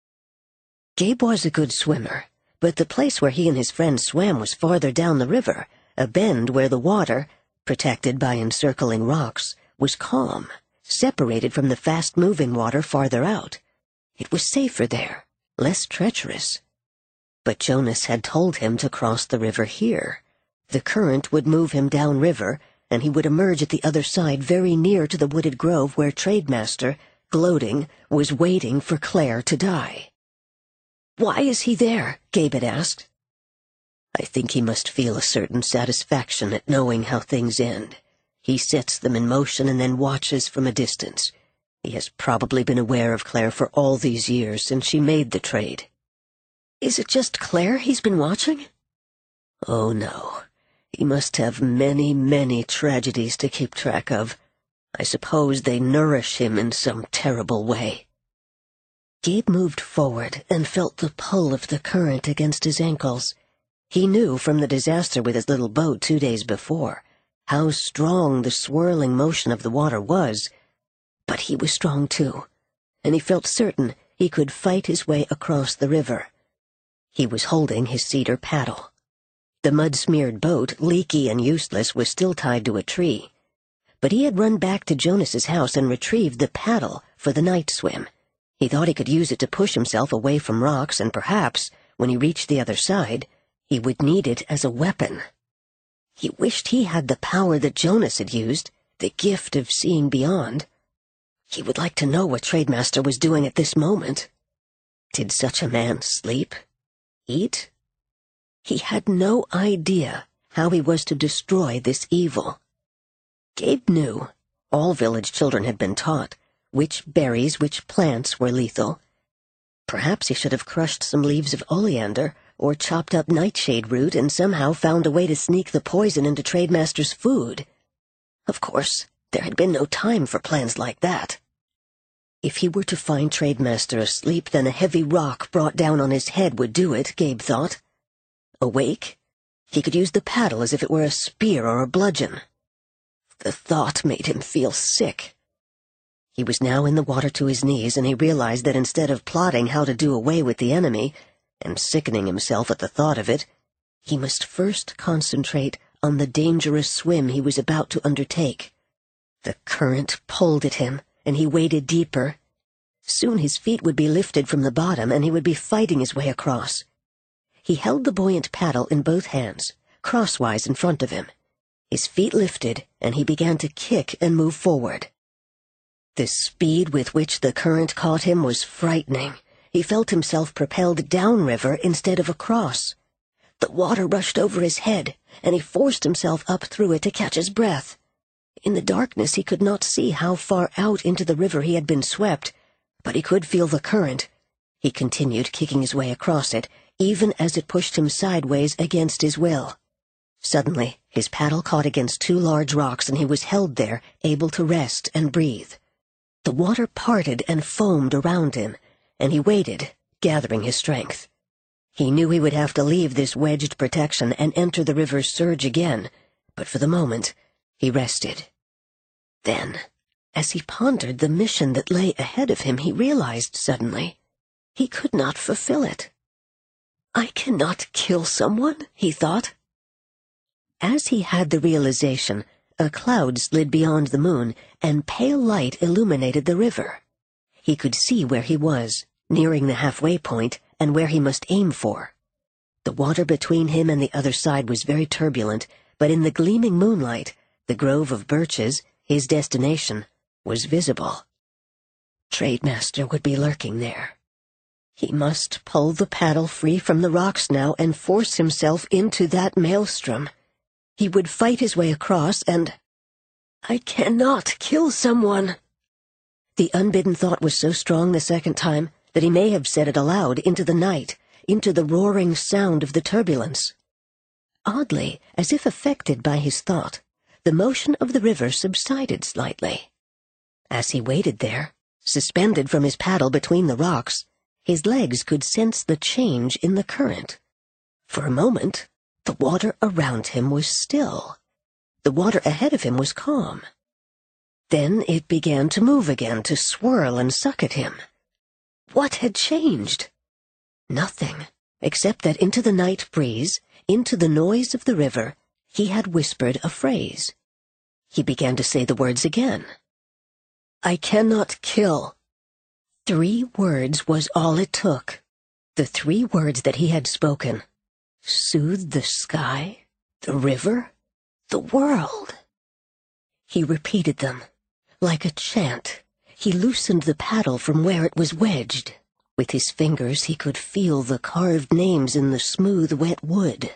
Gabe was a good swimmer, but the place where he and his friends swam was farther down the river, a bend where the water, protected by encircling rocks, was calm, separated from the fast-moving water farther out. It was safer there, less treacherous. But Jonas had told him to cross the river here. The current would move him downriver, and he would emerge at the other side very near to the wooded grove where Trademaster, gloating, was waiting for Claire to die. "Why is he there?" Gabe had asked. "I think he must feel a certain satisfaction at knowing how things end. He sets them in motion and then watches from a distance. He has probably been aware of Claire for all these years since she made the trade." "Is it just Claire he's been watching?" "Oh, no. He must have many, many tragedies to keep track of. I suppose they nourish him in some terrible way." Gabe moved forward and felt the pull of the current against his ankles. He knew from the disaster with his little boat 2 days before how strong the swirling motion of the water was, but he was strong too, and he felt certain he could fight his way across the river. He was holding his cedar paddle. The mud-smeared boat, leaky and useless, was still tied to a tree, but he had run back to Jonas's house and retrieved the paddle for the night swim. He thought he could use it to push himself away from rocks, and perhaps, when he reached the other side, he would need it as a weapon. He wished he had the power that Jonas had used, the gift of seeing beyond. He would like to know what Trademaster was doing at this moment. Did such a man sleep? Eat? He had no idea how he was to destroy this evil. Gabe knew, all village children had been taught, which berries, which plants were lethal. Perhaps he should have crushed some leaves of oleander, or chopped up nightshade root and somehow found a way to sneak the poison into Trademaster's food. Of course, there had been no time for plans like that. If he were to find Trademaster asleep, then a heavy rock brought down on his head would do it, Gabe thought. Awake, he could use the paddle as if it were a spear or a bludgeon. The thought made him feel sick. He was now in the water to his knees, and he realized that instead of plotting how to do away with the enemy, and sickening himself at the thought of it, he must first concentrate on the dangerous swim he was about to undertake. The current pulled at him, and he waded deeper. Soon his feet would be lifted from the bottom, and he would be fighting his way across. He held the buoyant paddle in both hands, crosswise in front of him. His feet lifted, and he began to kick and move forward. The speed with which the current caught him was frightening. He felt himself propelled downriver instead of across. The water rushed over his head, and he forced himself up through it to catch his breath. In the darkness he could not see how far out into the river he had been swept, but he could feel the current. He continued kicking his way across it, even as it pushed him sideways against his will. Suddenly, his paddle caught against two large rocks, and he was held there, able to rest and breathe. The water parted and foamed around him, and he waited, gathering his strength. He knew he would have to leave this wedged protection and enter the river's surge again, but for the moment, he rested. Then, as he pondered the mission that lay ahead of him, he realized suddenly he could not fulfill it. "I cannot kill someone," he thought. As he had the realization, a cloud slid beyond the moon, and pale light illuminated the river. He could see where he was, nearing the halfway point, and where he must aim for. The water between him and the other side was very turbulent, but in the gleaming moonlight, the grove of birches, his destination, was visible. Trademaster would be lurking there. He must pull the paddle free from the rocks now and force himself into that maelstrom. He would fight his way across, and "I cannot kill someone." The unbidden thought was so strong the second time that he may have said it aloud into the night, into the roaring sound of the turbulence. Oddly, as if affected by his thought, the motion of the river subsided slightly. As he waited there, suspended from his paddle between the rocks, his legs could sense the change in the current. For a moment, the water around him was still. The water ahead of him was calm. Then it began to move again, to swirl and suck at him. What had changed? Nothing, except that into the night breeze, into the noise of the river, he had whispered a phrase. He began to say the words again. "I cannot kill." 3 words was all it took. The 3 words that he had spoken. Soothe the sky, the river, the world. He repeated them. Like a chant, he loosened the paddle from where it was wedged. With his fingers he could feel the carved names in the smooth, wet wood.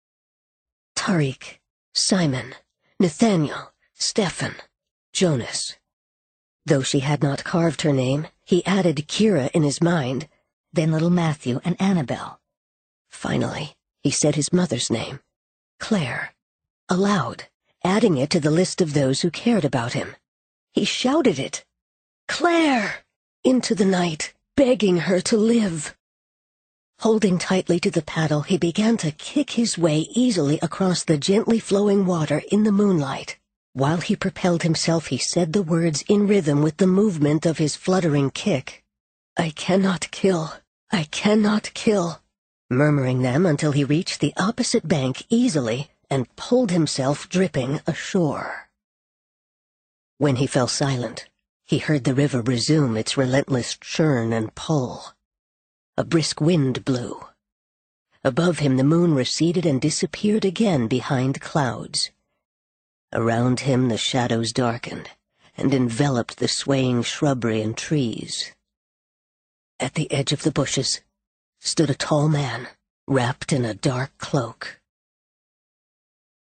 Tariq, Simon, Nathaniel, Stephen, Jonas. Though she had not carved her name, he added Kira in his mind, then little Matthew and Annabel. Finally, he said his mother's name, Claire, aloud, adding it to the list of those who cared about him. He shouted it, "Claire!" into the night, begging her to live. Holding tightly to the paddle, he began to kick his way easily across the gently flowing water in the moonlight. While he propelled himself, he said the words in rhythm with the movement of his fluttering kick. "I cannot kill, I cannot kill," murmuring them until he reached the opposite bank easily and pulled himself dripping ashore. When he fell silent, he heard the river resume its relentless churn and pull. A brisk wind blew. Above him the moon receded and disappeared again behind clouds. Around him the shadows darkened and enveloped the swaying shrubbery and trees. At the edge of the bushes stood a tall man, wrapped in a dark cloak.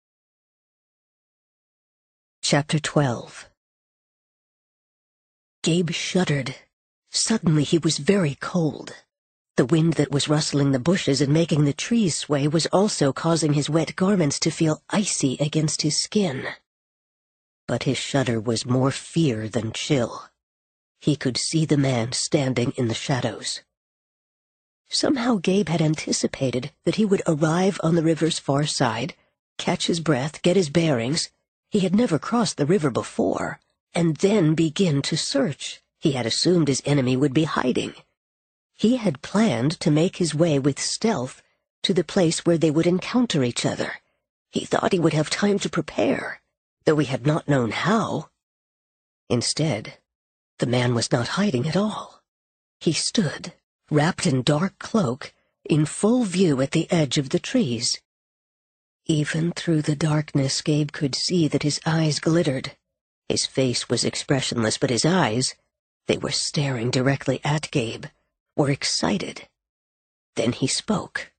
Chapter 12. Gabe shuddered. Suddenly he was very cold. The wind that was rustling the bushes and making the trees sway was also causing his wet garments to feel icy against his skin. But his shudder was more fear than chill. He could see the man standing in the shadows. Somehow Gabe had anticipated that he would arrive on the river's far side, catch his breath, get his bearings. He had never crossed the river before, and then begin to search. He had assumed his enemy would be hiding. He had planned to make his way with stealth to the place where they would encounter each other. He thought he would have time to prepare, though he had not known how. Instead, the man was not hiding at all. He stood, wrapped in dark cloak, in full view at the edge of the trees. Even through the darkness, Gabe could see that his eyes glittered. His face was expressionless, but his eyes, they were staring directly at Gabe, were excited. Then he spoke.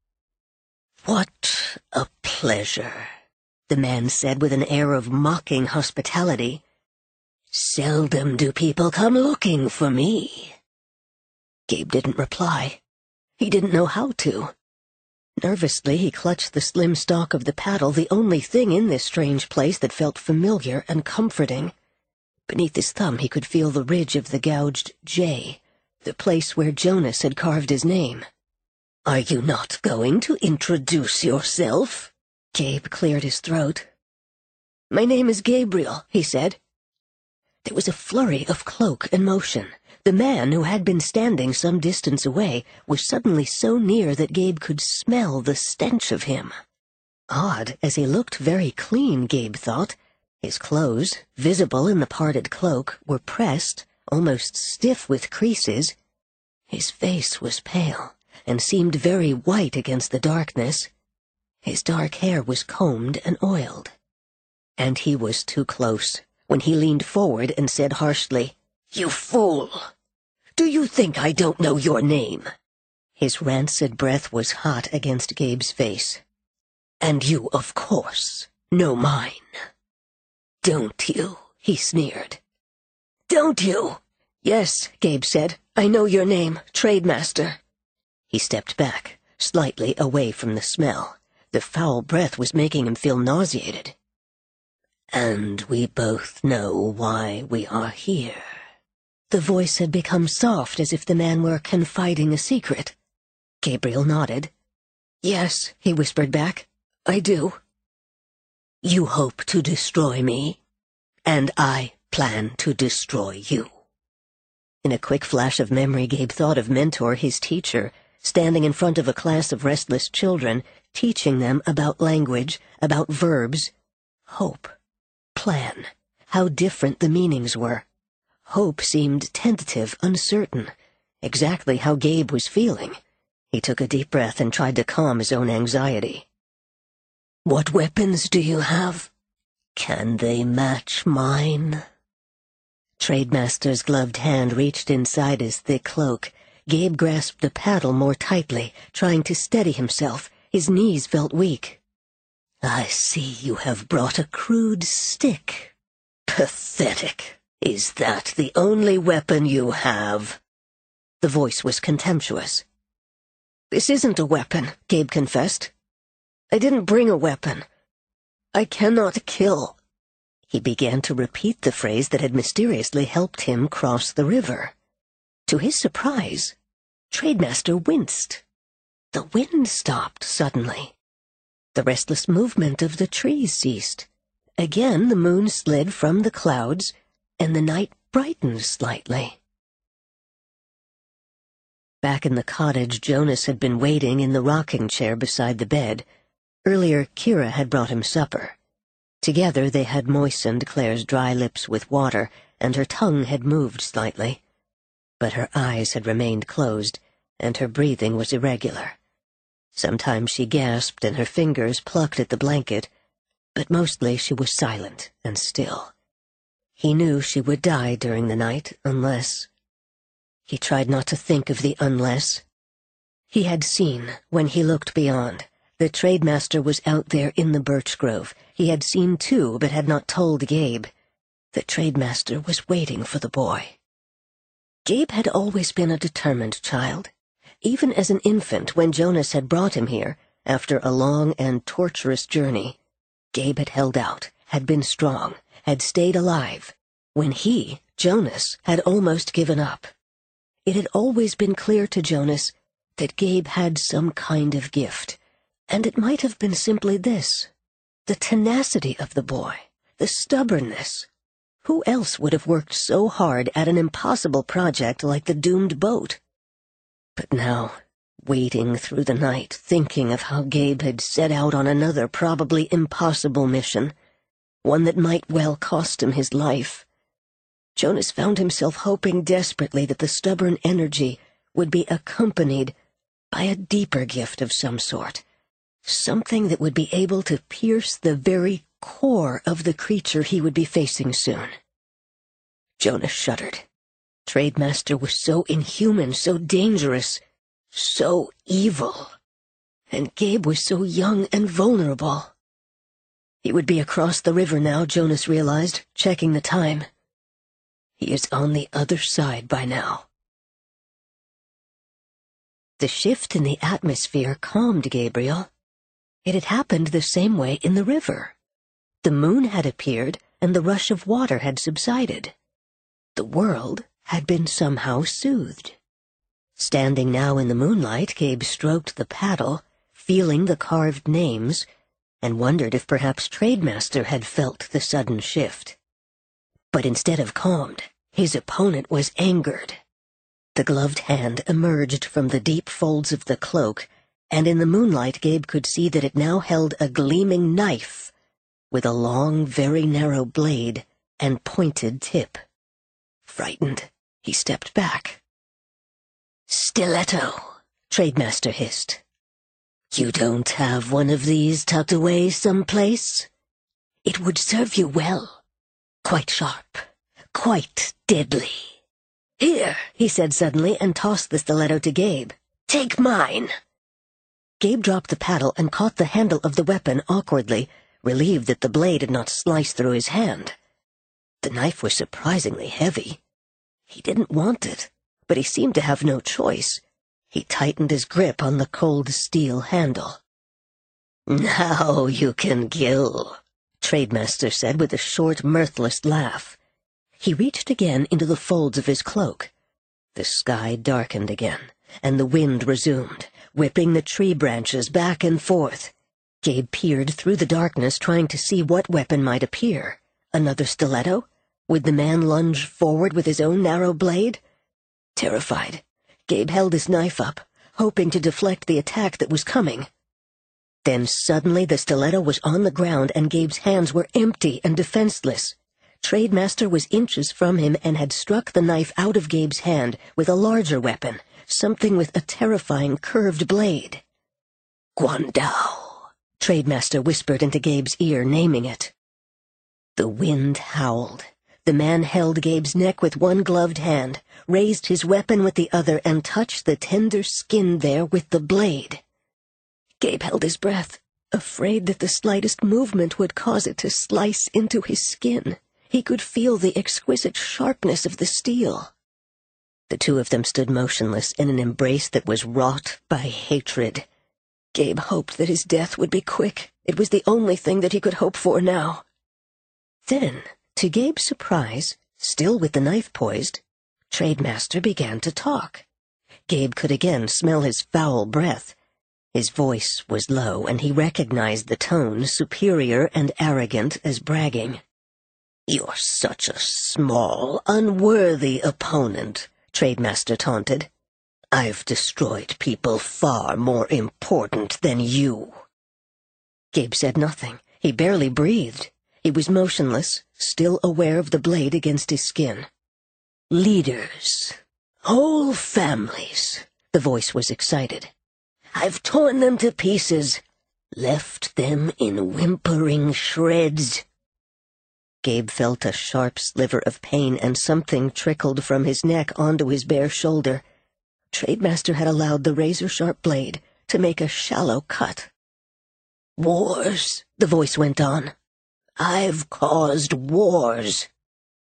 "What a pleasure," the man said with an air of mocking hospitality. "Seldom do people come looking for me." Gabe didn't reply. He didn't know how to. Nervously, he clutched the slim stalk of the paddle, the only thing in this strange place that felt familiar and comforting. Beneath his thumb, he could feel the ridge of the gouged J, the place where Jonas had carved his name. "Are you not going to introduce yourself?" Gabe cleared his throat. "My name is Gabriel," he said. There was a flurry of cloak and motion. The man, who had been standing some distance away, was suddenly so near that Gabe could smell the stench of him. Odd, as he looked very clean, Gabe thought. His clothes, visible in the parted cloak, were pressed, almost stiff with creases. His face was pale, and seemed very white against the darkness. His dark hair was combed and oiled. And he was too close, when he leaned forward and said harshly, "You fool! Do you think I don't know your name?" His rancid breath was hot against Gabe's face. "And you, of course, know mine." "Don't you?" he sneered. "Don't you?" "Yes," Gabe said. "I know your name, Trademaster." He stepped back, slightly away from the smell. The foul breath was making him feel nauseated. "And we both know why we are here." The voice had become soft, as if the man were confiding a secret. Gabriel nodded. "Yes," he whispered back. "I do." "You hope to destroy me, and I plan to destroy you." In a quick flash of memory, Gabe thought of Mentor, his teacher, standing in front of a class of restless children, teaching them about language, about verbs. Hope. Plan. How different the meanings were. Hope seemed tentative, uncertain. Exactly how Gabe was feeling. He took a deep breath and tried to calm his own anxiety. "What weapons do you have? Can they match mine?" Trademaster's gloved hand reached inside his thick cloak. Gabe grasped the paddle more tightly, trying to steady himself. His knees felt weak. "I see you have brought a crude stick. Pathetic. Is that the only weapon you have?" The voice was contemptuous. "This isn't a weapon," Gabe confessed. "I didn't bring a weapon. I cannot kill." He began to repeat the phrase that had mysteriously helped him cross the river. To his surprise, Trademaster winced. The wind stopped suddenly. The restless movement of the trees ceased. Again the moon slid from the clouds, and the night brightened slightly. Back in the cottage, Jonas had been waiting in the rocking chair beside the bed. Earlier, Kira had brought him supper. Together they had moistened Claire's dry lips with water, and her tongue had moved slightly. But her eyes had remained closed, and her breathing was irregular. Sometimes she gasped and her fingers plucked at the blanket, but mostly she was silent and still. He knew she would die during the night, unless... He tried not to think of the unless. He had seen, when he looked beyond. The Trademaster was out there in the birch grove. He had seen too, but had not told Gabe. The trademaster was waiting for the boy. Gabe had always been a determined child. Even as an infant, when Jonas had brought him here, after a long and torturous journey, Gabe had held out, had been strong, had stayed alive, when he, Jonas, had almost given up. It had always been clear to Jonas that Gabe had some kind of gift, and it might have been simply this: the tenacity of the boy, the stubbornness. Who else would have worked so hard at an impossible project like the doomed boat? But now, waiting through the night, thinking of how Gabe had set out on another probably impossible mission, one that might well cost him his life, Jonas found himself hoping desperately that the stubborn energy would be accompanied by a deeper gift of some sort, something that would be able to pierce the very core of the creature he would be facing soon. Jonas shuddered. Trademaster was so inhuman, so dangerous, so evil. And Gabe was so young and vulnerable. He would be across the river now, Jonas realized, checking the time. He is on the other side by now. The shift in the atmosphere calmed Gabriel. It had happened the same way in the river. The moon had appeared, and the rush of water had subsided. The world had been somehow soothed. Standing now in the moonlight, Gabe stroked the paddle, feeling the carved names, and wondered if perhaps Trademaster had felt the sudden shift. But instead of calmed, his opponent was angered. The gloved hand emerged from the deep folds of the cloak, and in the moonlight Gabe could see that it now held a gleaming knife, with a long, very narrow blade and pointed tip. Frightened, he stepped back. "Stiletto," Trademaster hissed. "You don't have one of these tucked away someplace? It would serve you well. Quite sharp, quite deadly." "Here," he said suddenly, and tossed the stiletto to Gabe. "Take mine." Gabe dropped the paddle and caught the handle of the weapon awkwardly, relieved that the blade had not sliced through his hand. The knife was surprisingly heavy. He didn't want it, but he seemed to have no choice. He tightened his grip on the cold steel handle. "Now you can kill," Trademaster said with a short, mirthless laugh. He reached again into the folds of his cloak. The sky darkened again, and the wind resumed, whipping the tree branches back and forth. Gabe peered through the darkness, trying to see what weapon might appear. Another stiletto? Would the man lunge forward with his own narrow blade? Terrified, Gabe held his knife up, hoping to deflect the attack that was coming. Then suddenly the stiletto was on the ground and Gabe's hands were empty and defenseless. Trademaster was inches from him and had struck the knife out of Gabe's hand with a larger weapon, something with a terrifying curved blade. "Guandao," Trademaster whispered into Gabe's ear, naming it. The wind howled. The man held Gabe's neck with one gloved hand, raised his weapon with the other, and touched the tender skin there with the blade. Gabe held his breath, afraid that the slightest movement would cause it to slice into his skin. He could feel the exquisite sharpness of the steel. The two of them stood motionless in an embrace that was wrought by hatred. Gabe hoped that his death would be quick. It was the only thing that he could hope for now. Then, to Gabe's surprise, still with the knife poised, Trademaster began to talk. Gabe could again smell his foul breath. His voice was low, and he recognized the tone, superior and arrogant as bragging. "You're such a small, unworthy opponent," Trademaster taunted. "I've destroyed people far more important than you." Gabe said nothing. He barely breathed. He was motionless, still aware of the blade against his skin. "Leaders, whole families," the voice was excited. "I've torn them to pieces, left them in whimpering shreds." Gabe felt a sharp sliver of pain, and something trickled from his neck onto his bare shoulder. Trademaster had allowed the razor-sharp blade to make a shallow cut. "Wars," the voice went on. "I've caused wars.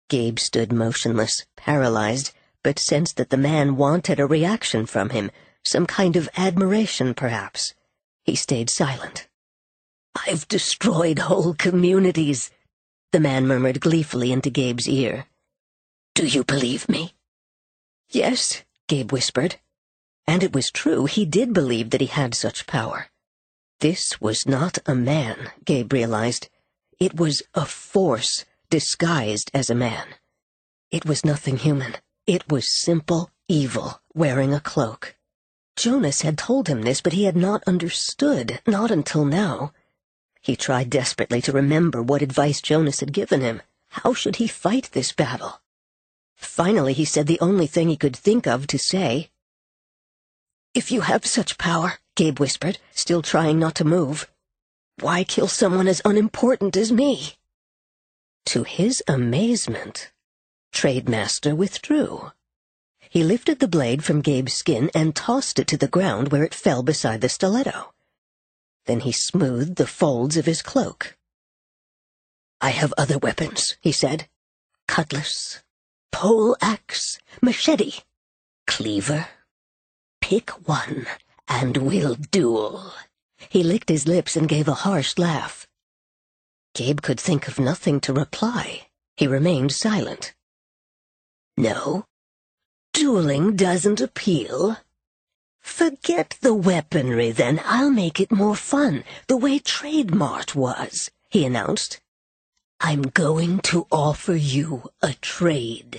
Gabe stood motionless, paralyzed, but sensed that the man wanted a reaction from him, some kind of admiration, perhaps. He stayed silent. "I've destroyed whole communities," the man murmured gleefully into Gabe's ear. "Do you believe me?" "Yes," Gabe whispered. And it was true, he did believe that he had such power. This was not a man, Gabe realized. It was a force disguised as a man. It was nothing human. It was simple evil wearing a cloak. Jonas had told him this, but he had not understood, not until now. He tried desperately to remember what advice Jonas had given him. How should he fight this battle? Finally, he said the only thing he could think of to say. "If you have such power," Gabe whispered, still trying not to move, "why kill someone as unimportant as me?" To his amazement, Trademaster withdrew. He lifted the blade from Gabe's skin and tossed it to the ground where it fell beside the stiletto. Then he smoothed the folds of his cloak. "I have other weapons," he said. "Cutlass, pole axe, machete, cleaver. Pick one, and we'll duel." He licked his lips and gave a harsh laugh. Gabe could think of nothing to reply. He remained silent. "No? Dueling doesn't appeal? Forget the weaponry, then. I'll make it more fun, the way Trademart was," he announced. "I'm going to offer you a trade."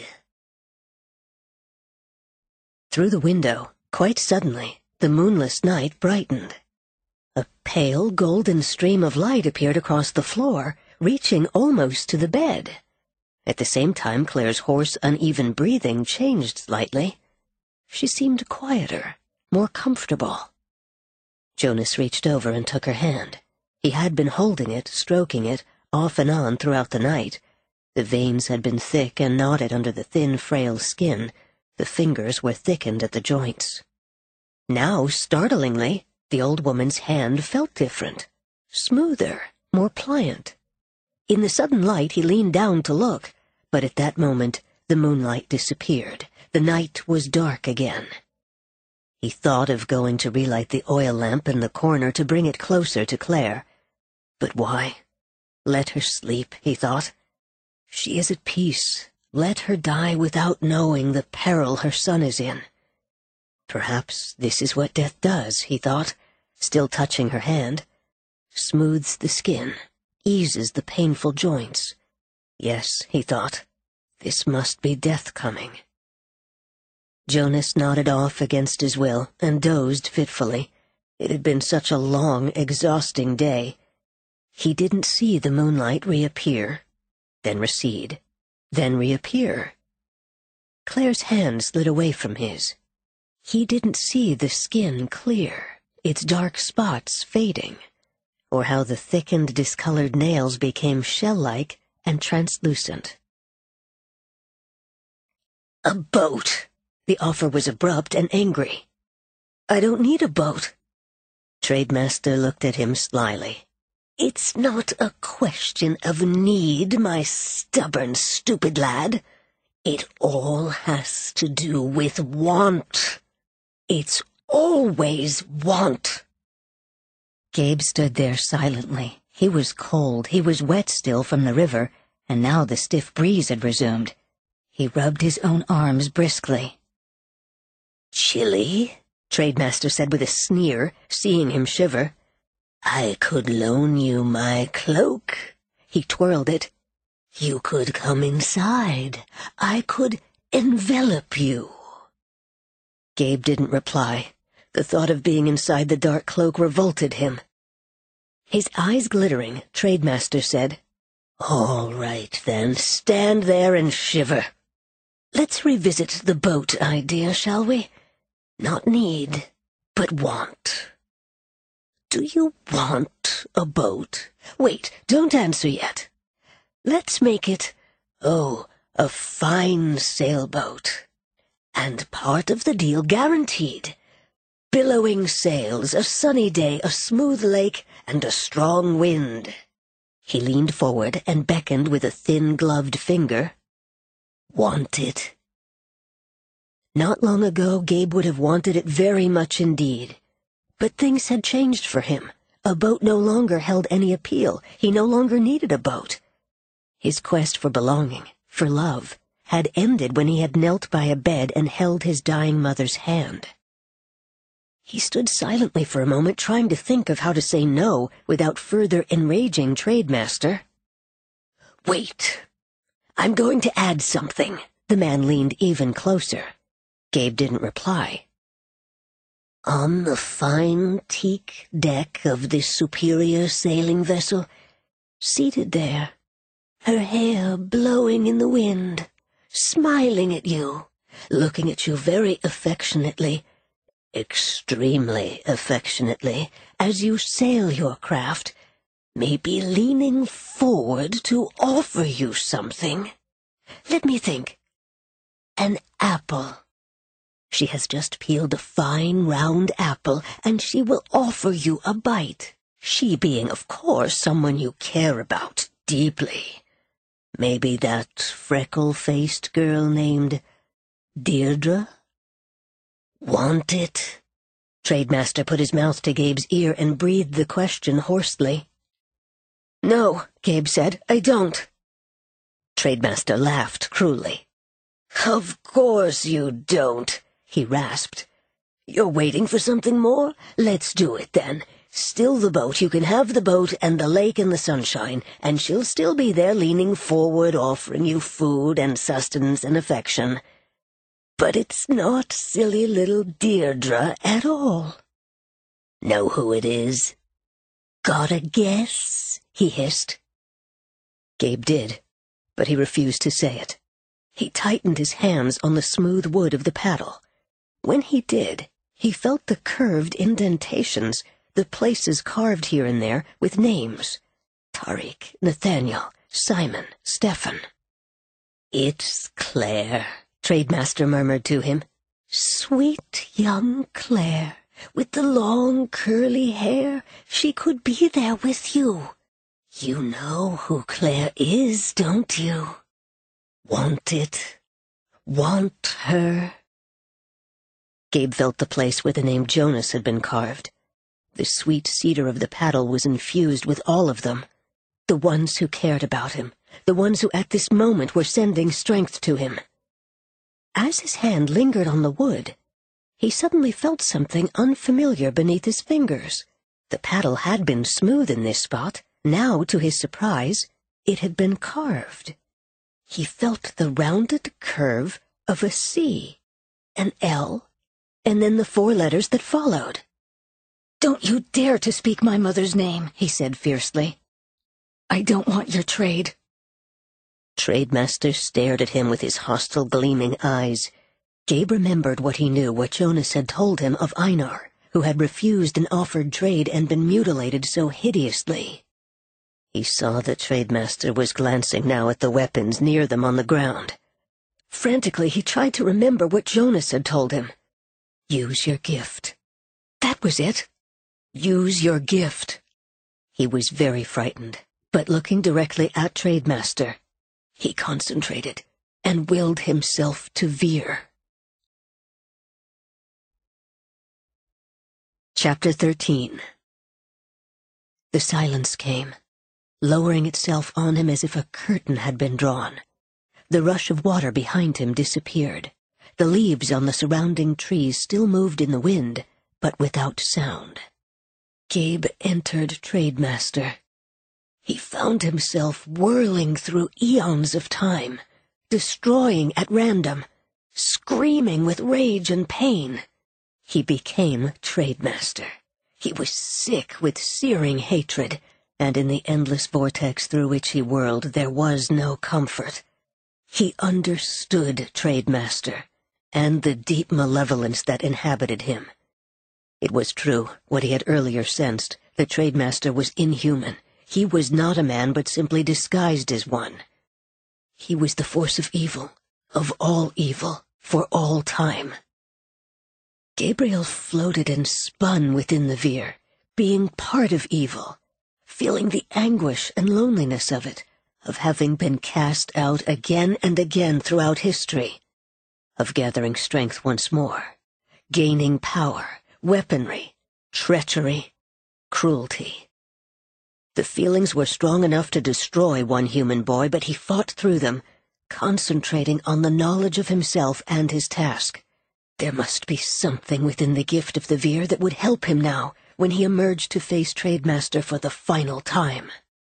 Through the window, quite suddenly, the moonless night brightened. A pale, golden stream of light appeared across the floor, reaching almost to the bed. At the same time, Claire's hoarse, uneven breathing changed slightly. She seemed quieter, more comfortable. Jonas reached over and took her hand. He had been holding it, stroking it, off and on throughout the night. The veins had been thick and knotted under the thin, frail skin. The fingers were thickened at the joints. Now, startlingly, the old woman's hand felt different, smoother, more pliant. In the sudden light, he leaned down to look, but at that moment, the moonlight disappeared. The night was dark again. He thought of going to relight the oil lamp in the corner to bring it closer to Claire. But why? Let her sleep, he thought. She is at peace. Let her die without knowing the peril her son is in. Perhaps this is what death does, he thought, still touching her hand. Smooths the skin, eases the painful joints. Yes, he thought, this must be death coming. Jonas nodded off against his will and dozed fitfully. It had been such a long, exhausting day. He didn't see the moonlight reappear, then recede, then reappear. Claire's hand slid away from his. He didn't see the skin clear, its dark spots fading, or how the thickened, discolored nails became shell-like and translucent. "A boat!" The offer was abrupt and angry. "I don't need a boat." Trademaster looked at him slyly. "It's not a question of need, my stubborn, stupid lad. It all has to do with want. It's always want." Gabe stood there silently. He was cold, he was wet still from the river, and now the stiff breeze had resumed. He rubbed his own arms briskly. "Chilly?" Trademaster said with a sneer, seeing him shiver. "I could loan you my cloak." He twirled it. "You could come inside. I could envelop you." Gabe didn't reply. The thought of being inside the dark cloak revolted him. His eyes glittering, Trademaster said, "All right, then, stand there and shiver. Let's revisit the boat idea, shall we? Not need, but want. Do you want a boat? Wait, don't answer yet. Let's make it, a fine sailboat. And part of the deal guaranteed. Billowing sails, a sunny day, a smooth lake, and a strong wind." He leaned forward and beckoned with a thin, gloved finger. Want it? Not long ago, Gabe would have wanted it very much indeed. But things had changed for him. A boat no longer held any appeal. He no longer needed a boat. His quest for belonging, for love, had ended when he had knelt by a bed and held his dying mother's hand. He stood silently for a moment, trying to think of how to say no without further enraging Trademaster. "Wait. I'm going to add something." The man leaned even closer. Gabe didn't reply. On the fine teak deck of this superior sailing vessel, seated there, her hair blowing in the wind, smiling at you, looking at you very affectionately, extremely affectionately, as you sail your craft, may be leaning forward to offer you something. Let me think. An apple. She has just peeled a fine round apple, and she will offer you a bite. She being, of course, someone you care about deeply. Maybe that freckle-faced girl named Deirdre? Want it? Trademaster put his mouth to Gabe's ear and breathed the question hoarsely. No, Gabe said, I don't. Trademaster laughed cruelly. Of course you don't, he rasped. You're waiting for something more? Let's do it then. Still the boat, you can have the boat and the lake and the sunshine, and she'll still be there leaning forward, offering you food and sustenance and affection. But it's not silly little Deirdre at all. Know who it is? Got a guess? He hissed. Gabe did, but he refused to say it. He tightened his hands on the smooth wood of the paddle. When he did, he felt the curved indentations, the places carved here and there with names. Tariq, Nathaniel, Simon, Stefan. It's Claire, Trademaster murmured to him. Sweet young Claire, with the long curly hair, she could be there with you. You know who Claire is, don't you? Want it? Want her? Gabe felt the place where the name Jonas had been carved. The sweet cedar of the paddle was infused with all of them. The ones who cared about him, the ones who at this moment were sending strength to him. As his hand lingered on the wood, he suddenly felt something unfamiliar beneath his fingers. The paddle had been smooth in this spot. Now, to his surprise, it had been carved. He felt the rounded curve of a C, an L, and then the 4 letters that followed. Don't you dare to speak my mother's name, he said fiercely. I don't want your trade. Trademaster stared at him with his hostile, gleaming eyes. Gabe remembered what he knew, what Jonas had told him of Einar, who had refused an offered trade and been mutilated so hideously. He saw that Trademaster was glancing now at the weapons near them on the ground. Frantically, he tried to remember what Jonas had told him. Use your gift. That was it. Use your gift. He was very frightened, but looking directly at Trademaster, he concentrated and willed himself to veer. Chapter 13. The silence came, lowering itself on him as if a curtain had been drawn. The rush of water behind him disappeared. The leaves on the surrounding trees still moved in the wind, but without sound. Gabe entered Trademaster. He found himself whirling through eons of time, destroying at random, screaming with rage and pain. He became Trademaster. He was sick with searing hatred, and in the endless vortex through which he whirled there was no comfort. He understood Trademaster, and the deep malevolence that inhabited him. It was true, what he had earlier sensed, that Trademaster was inhuman. He was not a man, but simply disguised as one. He was the force of evil, for all time. Gabriel floated and spun within the Veer, being part of evil, feeling the anguish and loneliness of it, of having been cast out again and again throughout history, of gathering strength once more, gaining power, weaponry, treachery, cruelty. The feelings were strong enough to destroy one human boy, but he fought through them, concentrating on the knowledge of himself and his task. There must be something within the gift of the Veer that would help him now, when he emerged to face Trademaster for the final time.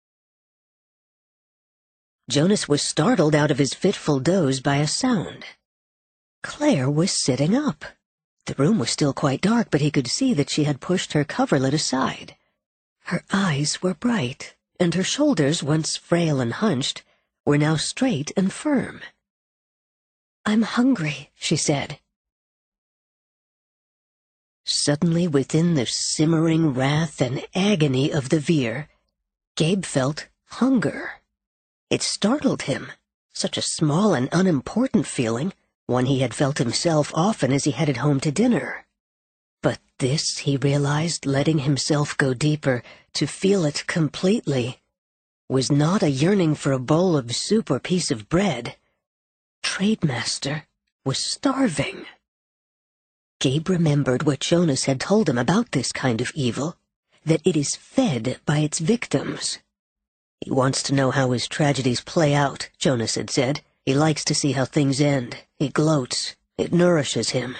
Jonas was startled out of his fitful doze by a sound. Claire was sitting up. The room was still quite dark, but he could see that she had pushed her coverlet aside. Her eyes were bright, and her shoulders, once frail and hunched, were now straight and firm. "I'm hungry," she said. Suddenly, within the simmering wrath and agony of the Veer, Gabe felt hunger. It startled him, such a small and unimportant feeling, one he had felt himself often as he headed home to dinner. But this, he realized, letting himself go deeper, to feel it completely, was not a yearning for a bowl of soup or piece of bread. Trademaster was starving. Gabe remembered what Jonas had told him about this kind of evil, that it is fed by its victims. He wants to know how his tragedies play out, Jonas had said. He likes to see how things end. He gloats. It nourishes him.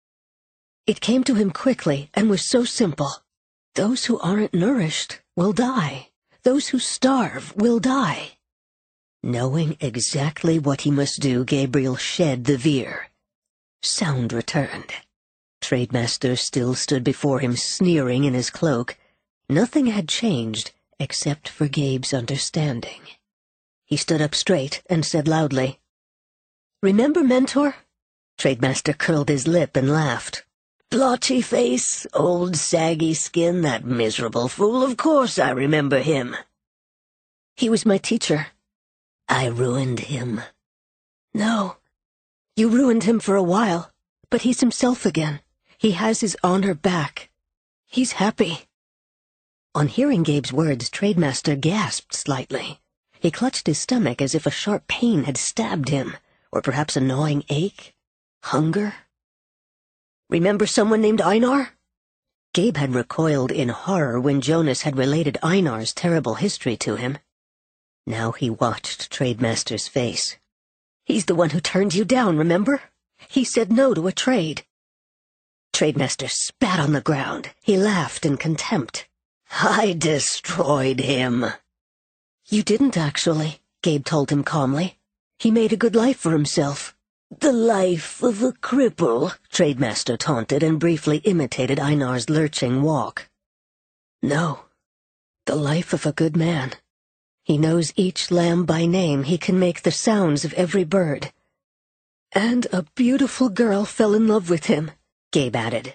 It came to him quickly and was so simple. Those who aren't nourished will die. Those who starve will die. Knowing exactly what he must do, Gabriel shed the Veer. Sound returned. Trademaster still stood before him, sneering in his cloak. Nothing had changed, except for Gabe's understanding. He stood up straight and said loudly, "Remember, Mentor?" Trademaster curled his lip and laughed. "Blotchy face, old saggy skin, that miserable fool, of course I remember him." "He was my teacher." "I ruined him." "No, you ruined him for a while, but he's himself again. He has his honor back. He's happy." On hearing Gabe's words, Trademaster gasped slightly. He clutched his stomach as if a sharp pain had stabbed him, or perhaps a gnawing ache. Hunger? "Remember someone named Einar?" Gabe had recoiled in horror when Jonas had related Einar's terrible history to him. Now he watched Trademaster's face. "He's the one who turned you down, remember? He said no to a trade." Trademaster spat on the ground. He laughed in contempt. "I destroyed him." "You didn't, actually," Gabe told him calmly. "He made a good life for himself." "The life of a cripple," Trademaster taunted and briefly imitated Einar's lurching walk. "No, the life of a good man. He knows each lamb by name. He can make the sounds of every bird. And a beautiful girl fell in love with him," Gabe added.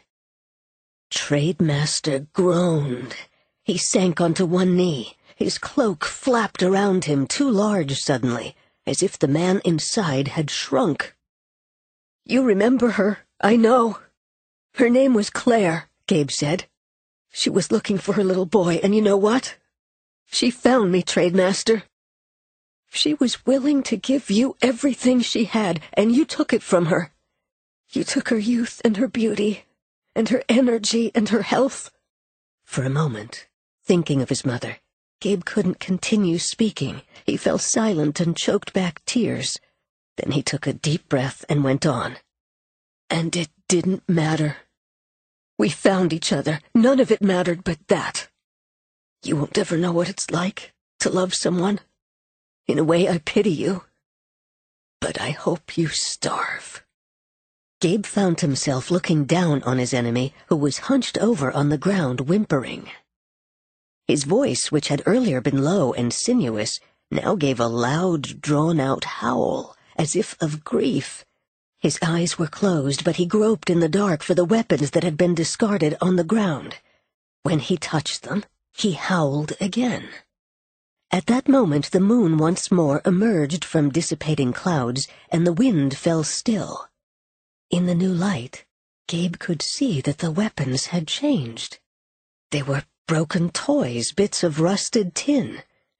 Trademaster groaned. He sank onto one knee. His cloak flapped around him, too large suddenly, as if the man inside had shrunk. "You remember her, I know. Her name was Claire," Gabe said. "She was looking for her little boy, and you know what? She found me, Trademaster. She was willing to give you everything she had, and you took it from her. You took her youth and her beauty, and her energy and her health." For a moment, thinking of his mother, Gabe couldn't continue speaking. He fell silent and choked back tears. Then he took a deep breath and went on. "And it didn't matter. We found each other. None of it mattered but that. You won't ever know what it's like to love someone. In a way, I pity you. But I hope you starve." Gabe found himself looking down on his enemy, who was hunched over on the ground, whimpering. His voice, which had earlier been low and sinuous, now gave a loud, drawn-out howl, as if of grief. His eyes were closed, but he groped in the dark for the weapons that had been discarded on the ground. When he touched them, he howled again. At that moment the moon once more emerged from dissipating clouds, and the wind fell still. In the new light, Gabe could see that the weapons had changed. They were broken toys, bits of rusted tin.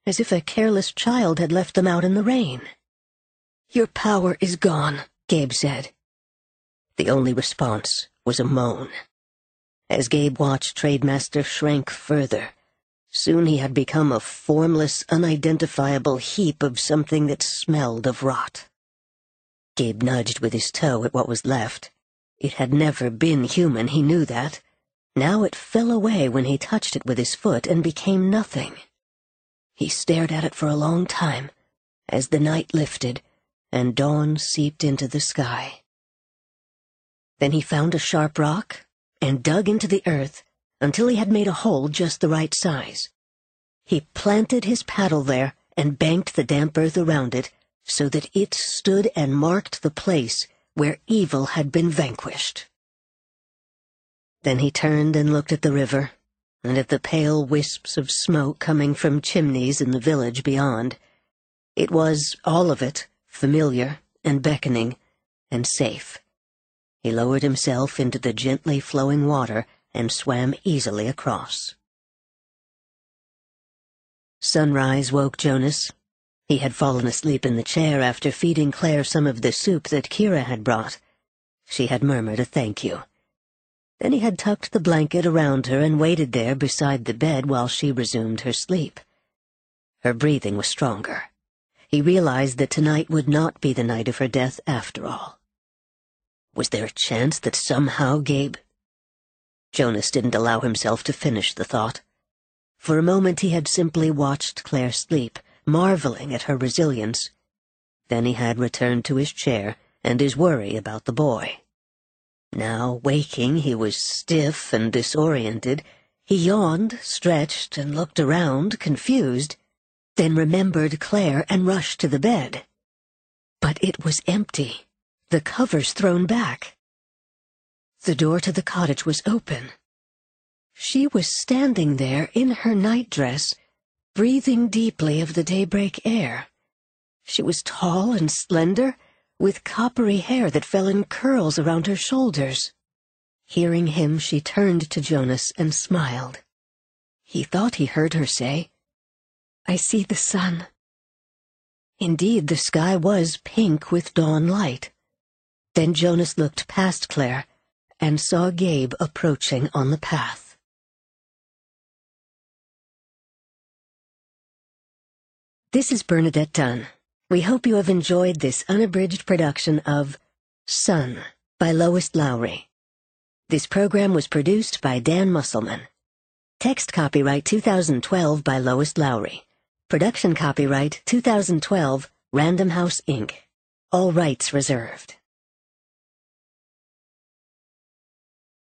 as if a careless child had left them out in the rain. "Your power is gone," Gabe said. The only response was a moan. As Gabe watched Trademaster shrank further, soon he had become a formless, unidentifiable heap of something that smelled of rot. Gabe nudged with his toe at what was left. It had never been human, he knew that. Now it fell away when he touched it with his foot and became nothing. He stared at it for a long time, as the night lifted and dawn seeped into the sky. Then he found a sharp rock and dug into the earth until he had made a hole just the right size. He planted his paddle there and banked the damp earth around it so that it stood and marked the place where evil had been vanquished. Then he turned and looked at the river, and at the pale wisps of smoke coming from chimneys in the village beyond. It was, all of it, familiar and beckoning and safe. He lowered himself into the gently flowing water and swam easily across. Sunrise woke Jonas. He had fallen asleep in the chair after feeding Claire some of the soup that Kira had brought. She had murmured a thank you. Then he had tucked the blanket around her and waited there beside the bed while she resumed her sleep. Her breathing was stronger. He realized that tonight would not be the night of her death after all. Was there a chance that somehow Gabe... Jonas didn't allow himself to finish the thought. For a moment he had simply watched Claire sleep, marveling at her resilience. Then he had returned to his chair and his worry about the boy. Now, waking, he was stiff and disoriented. He yawned, stretched, and looked around, confused, then remembered Claire and rushed to the bed. But it was empty, the covers thrown back. The door to the cottage was open. She was standing there in her nightdress, breathing deeply of the daybreak air. She was tall and slender, with coppery hair that fell in curls around her shoulders. Hearing him, she turned to Jonas and smiled. He thought he heard her say, "I see the sun." Indeed, the sky was pink with dawn light. Then Jonas looked past Claire and saw Gabe approaching on the path. This is Bernadette Dunn. We hope you have enjoyed this unabridged production of Sun by Lois Lowry. This program was produced by Dan Musselman. Text copyright 2012 by Lois Lowry. Production copyright 2012 Random House Inc. All rights reserved.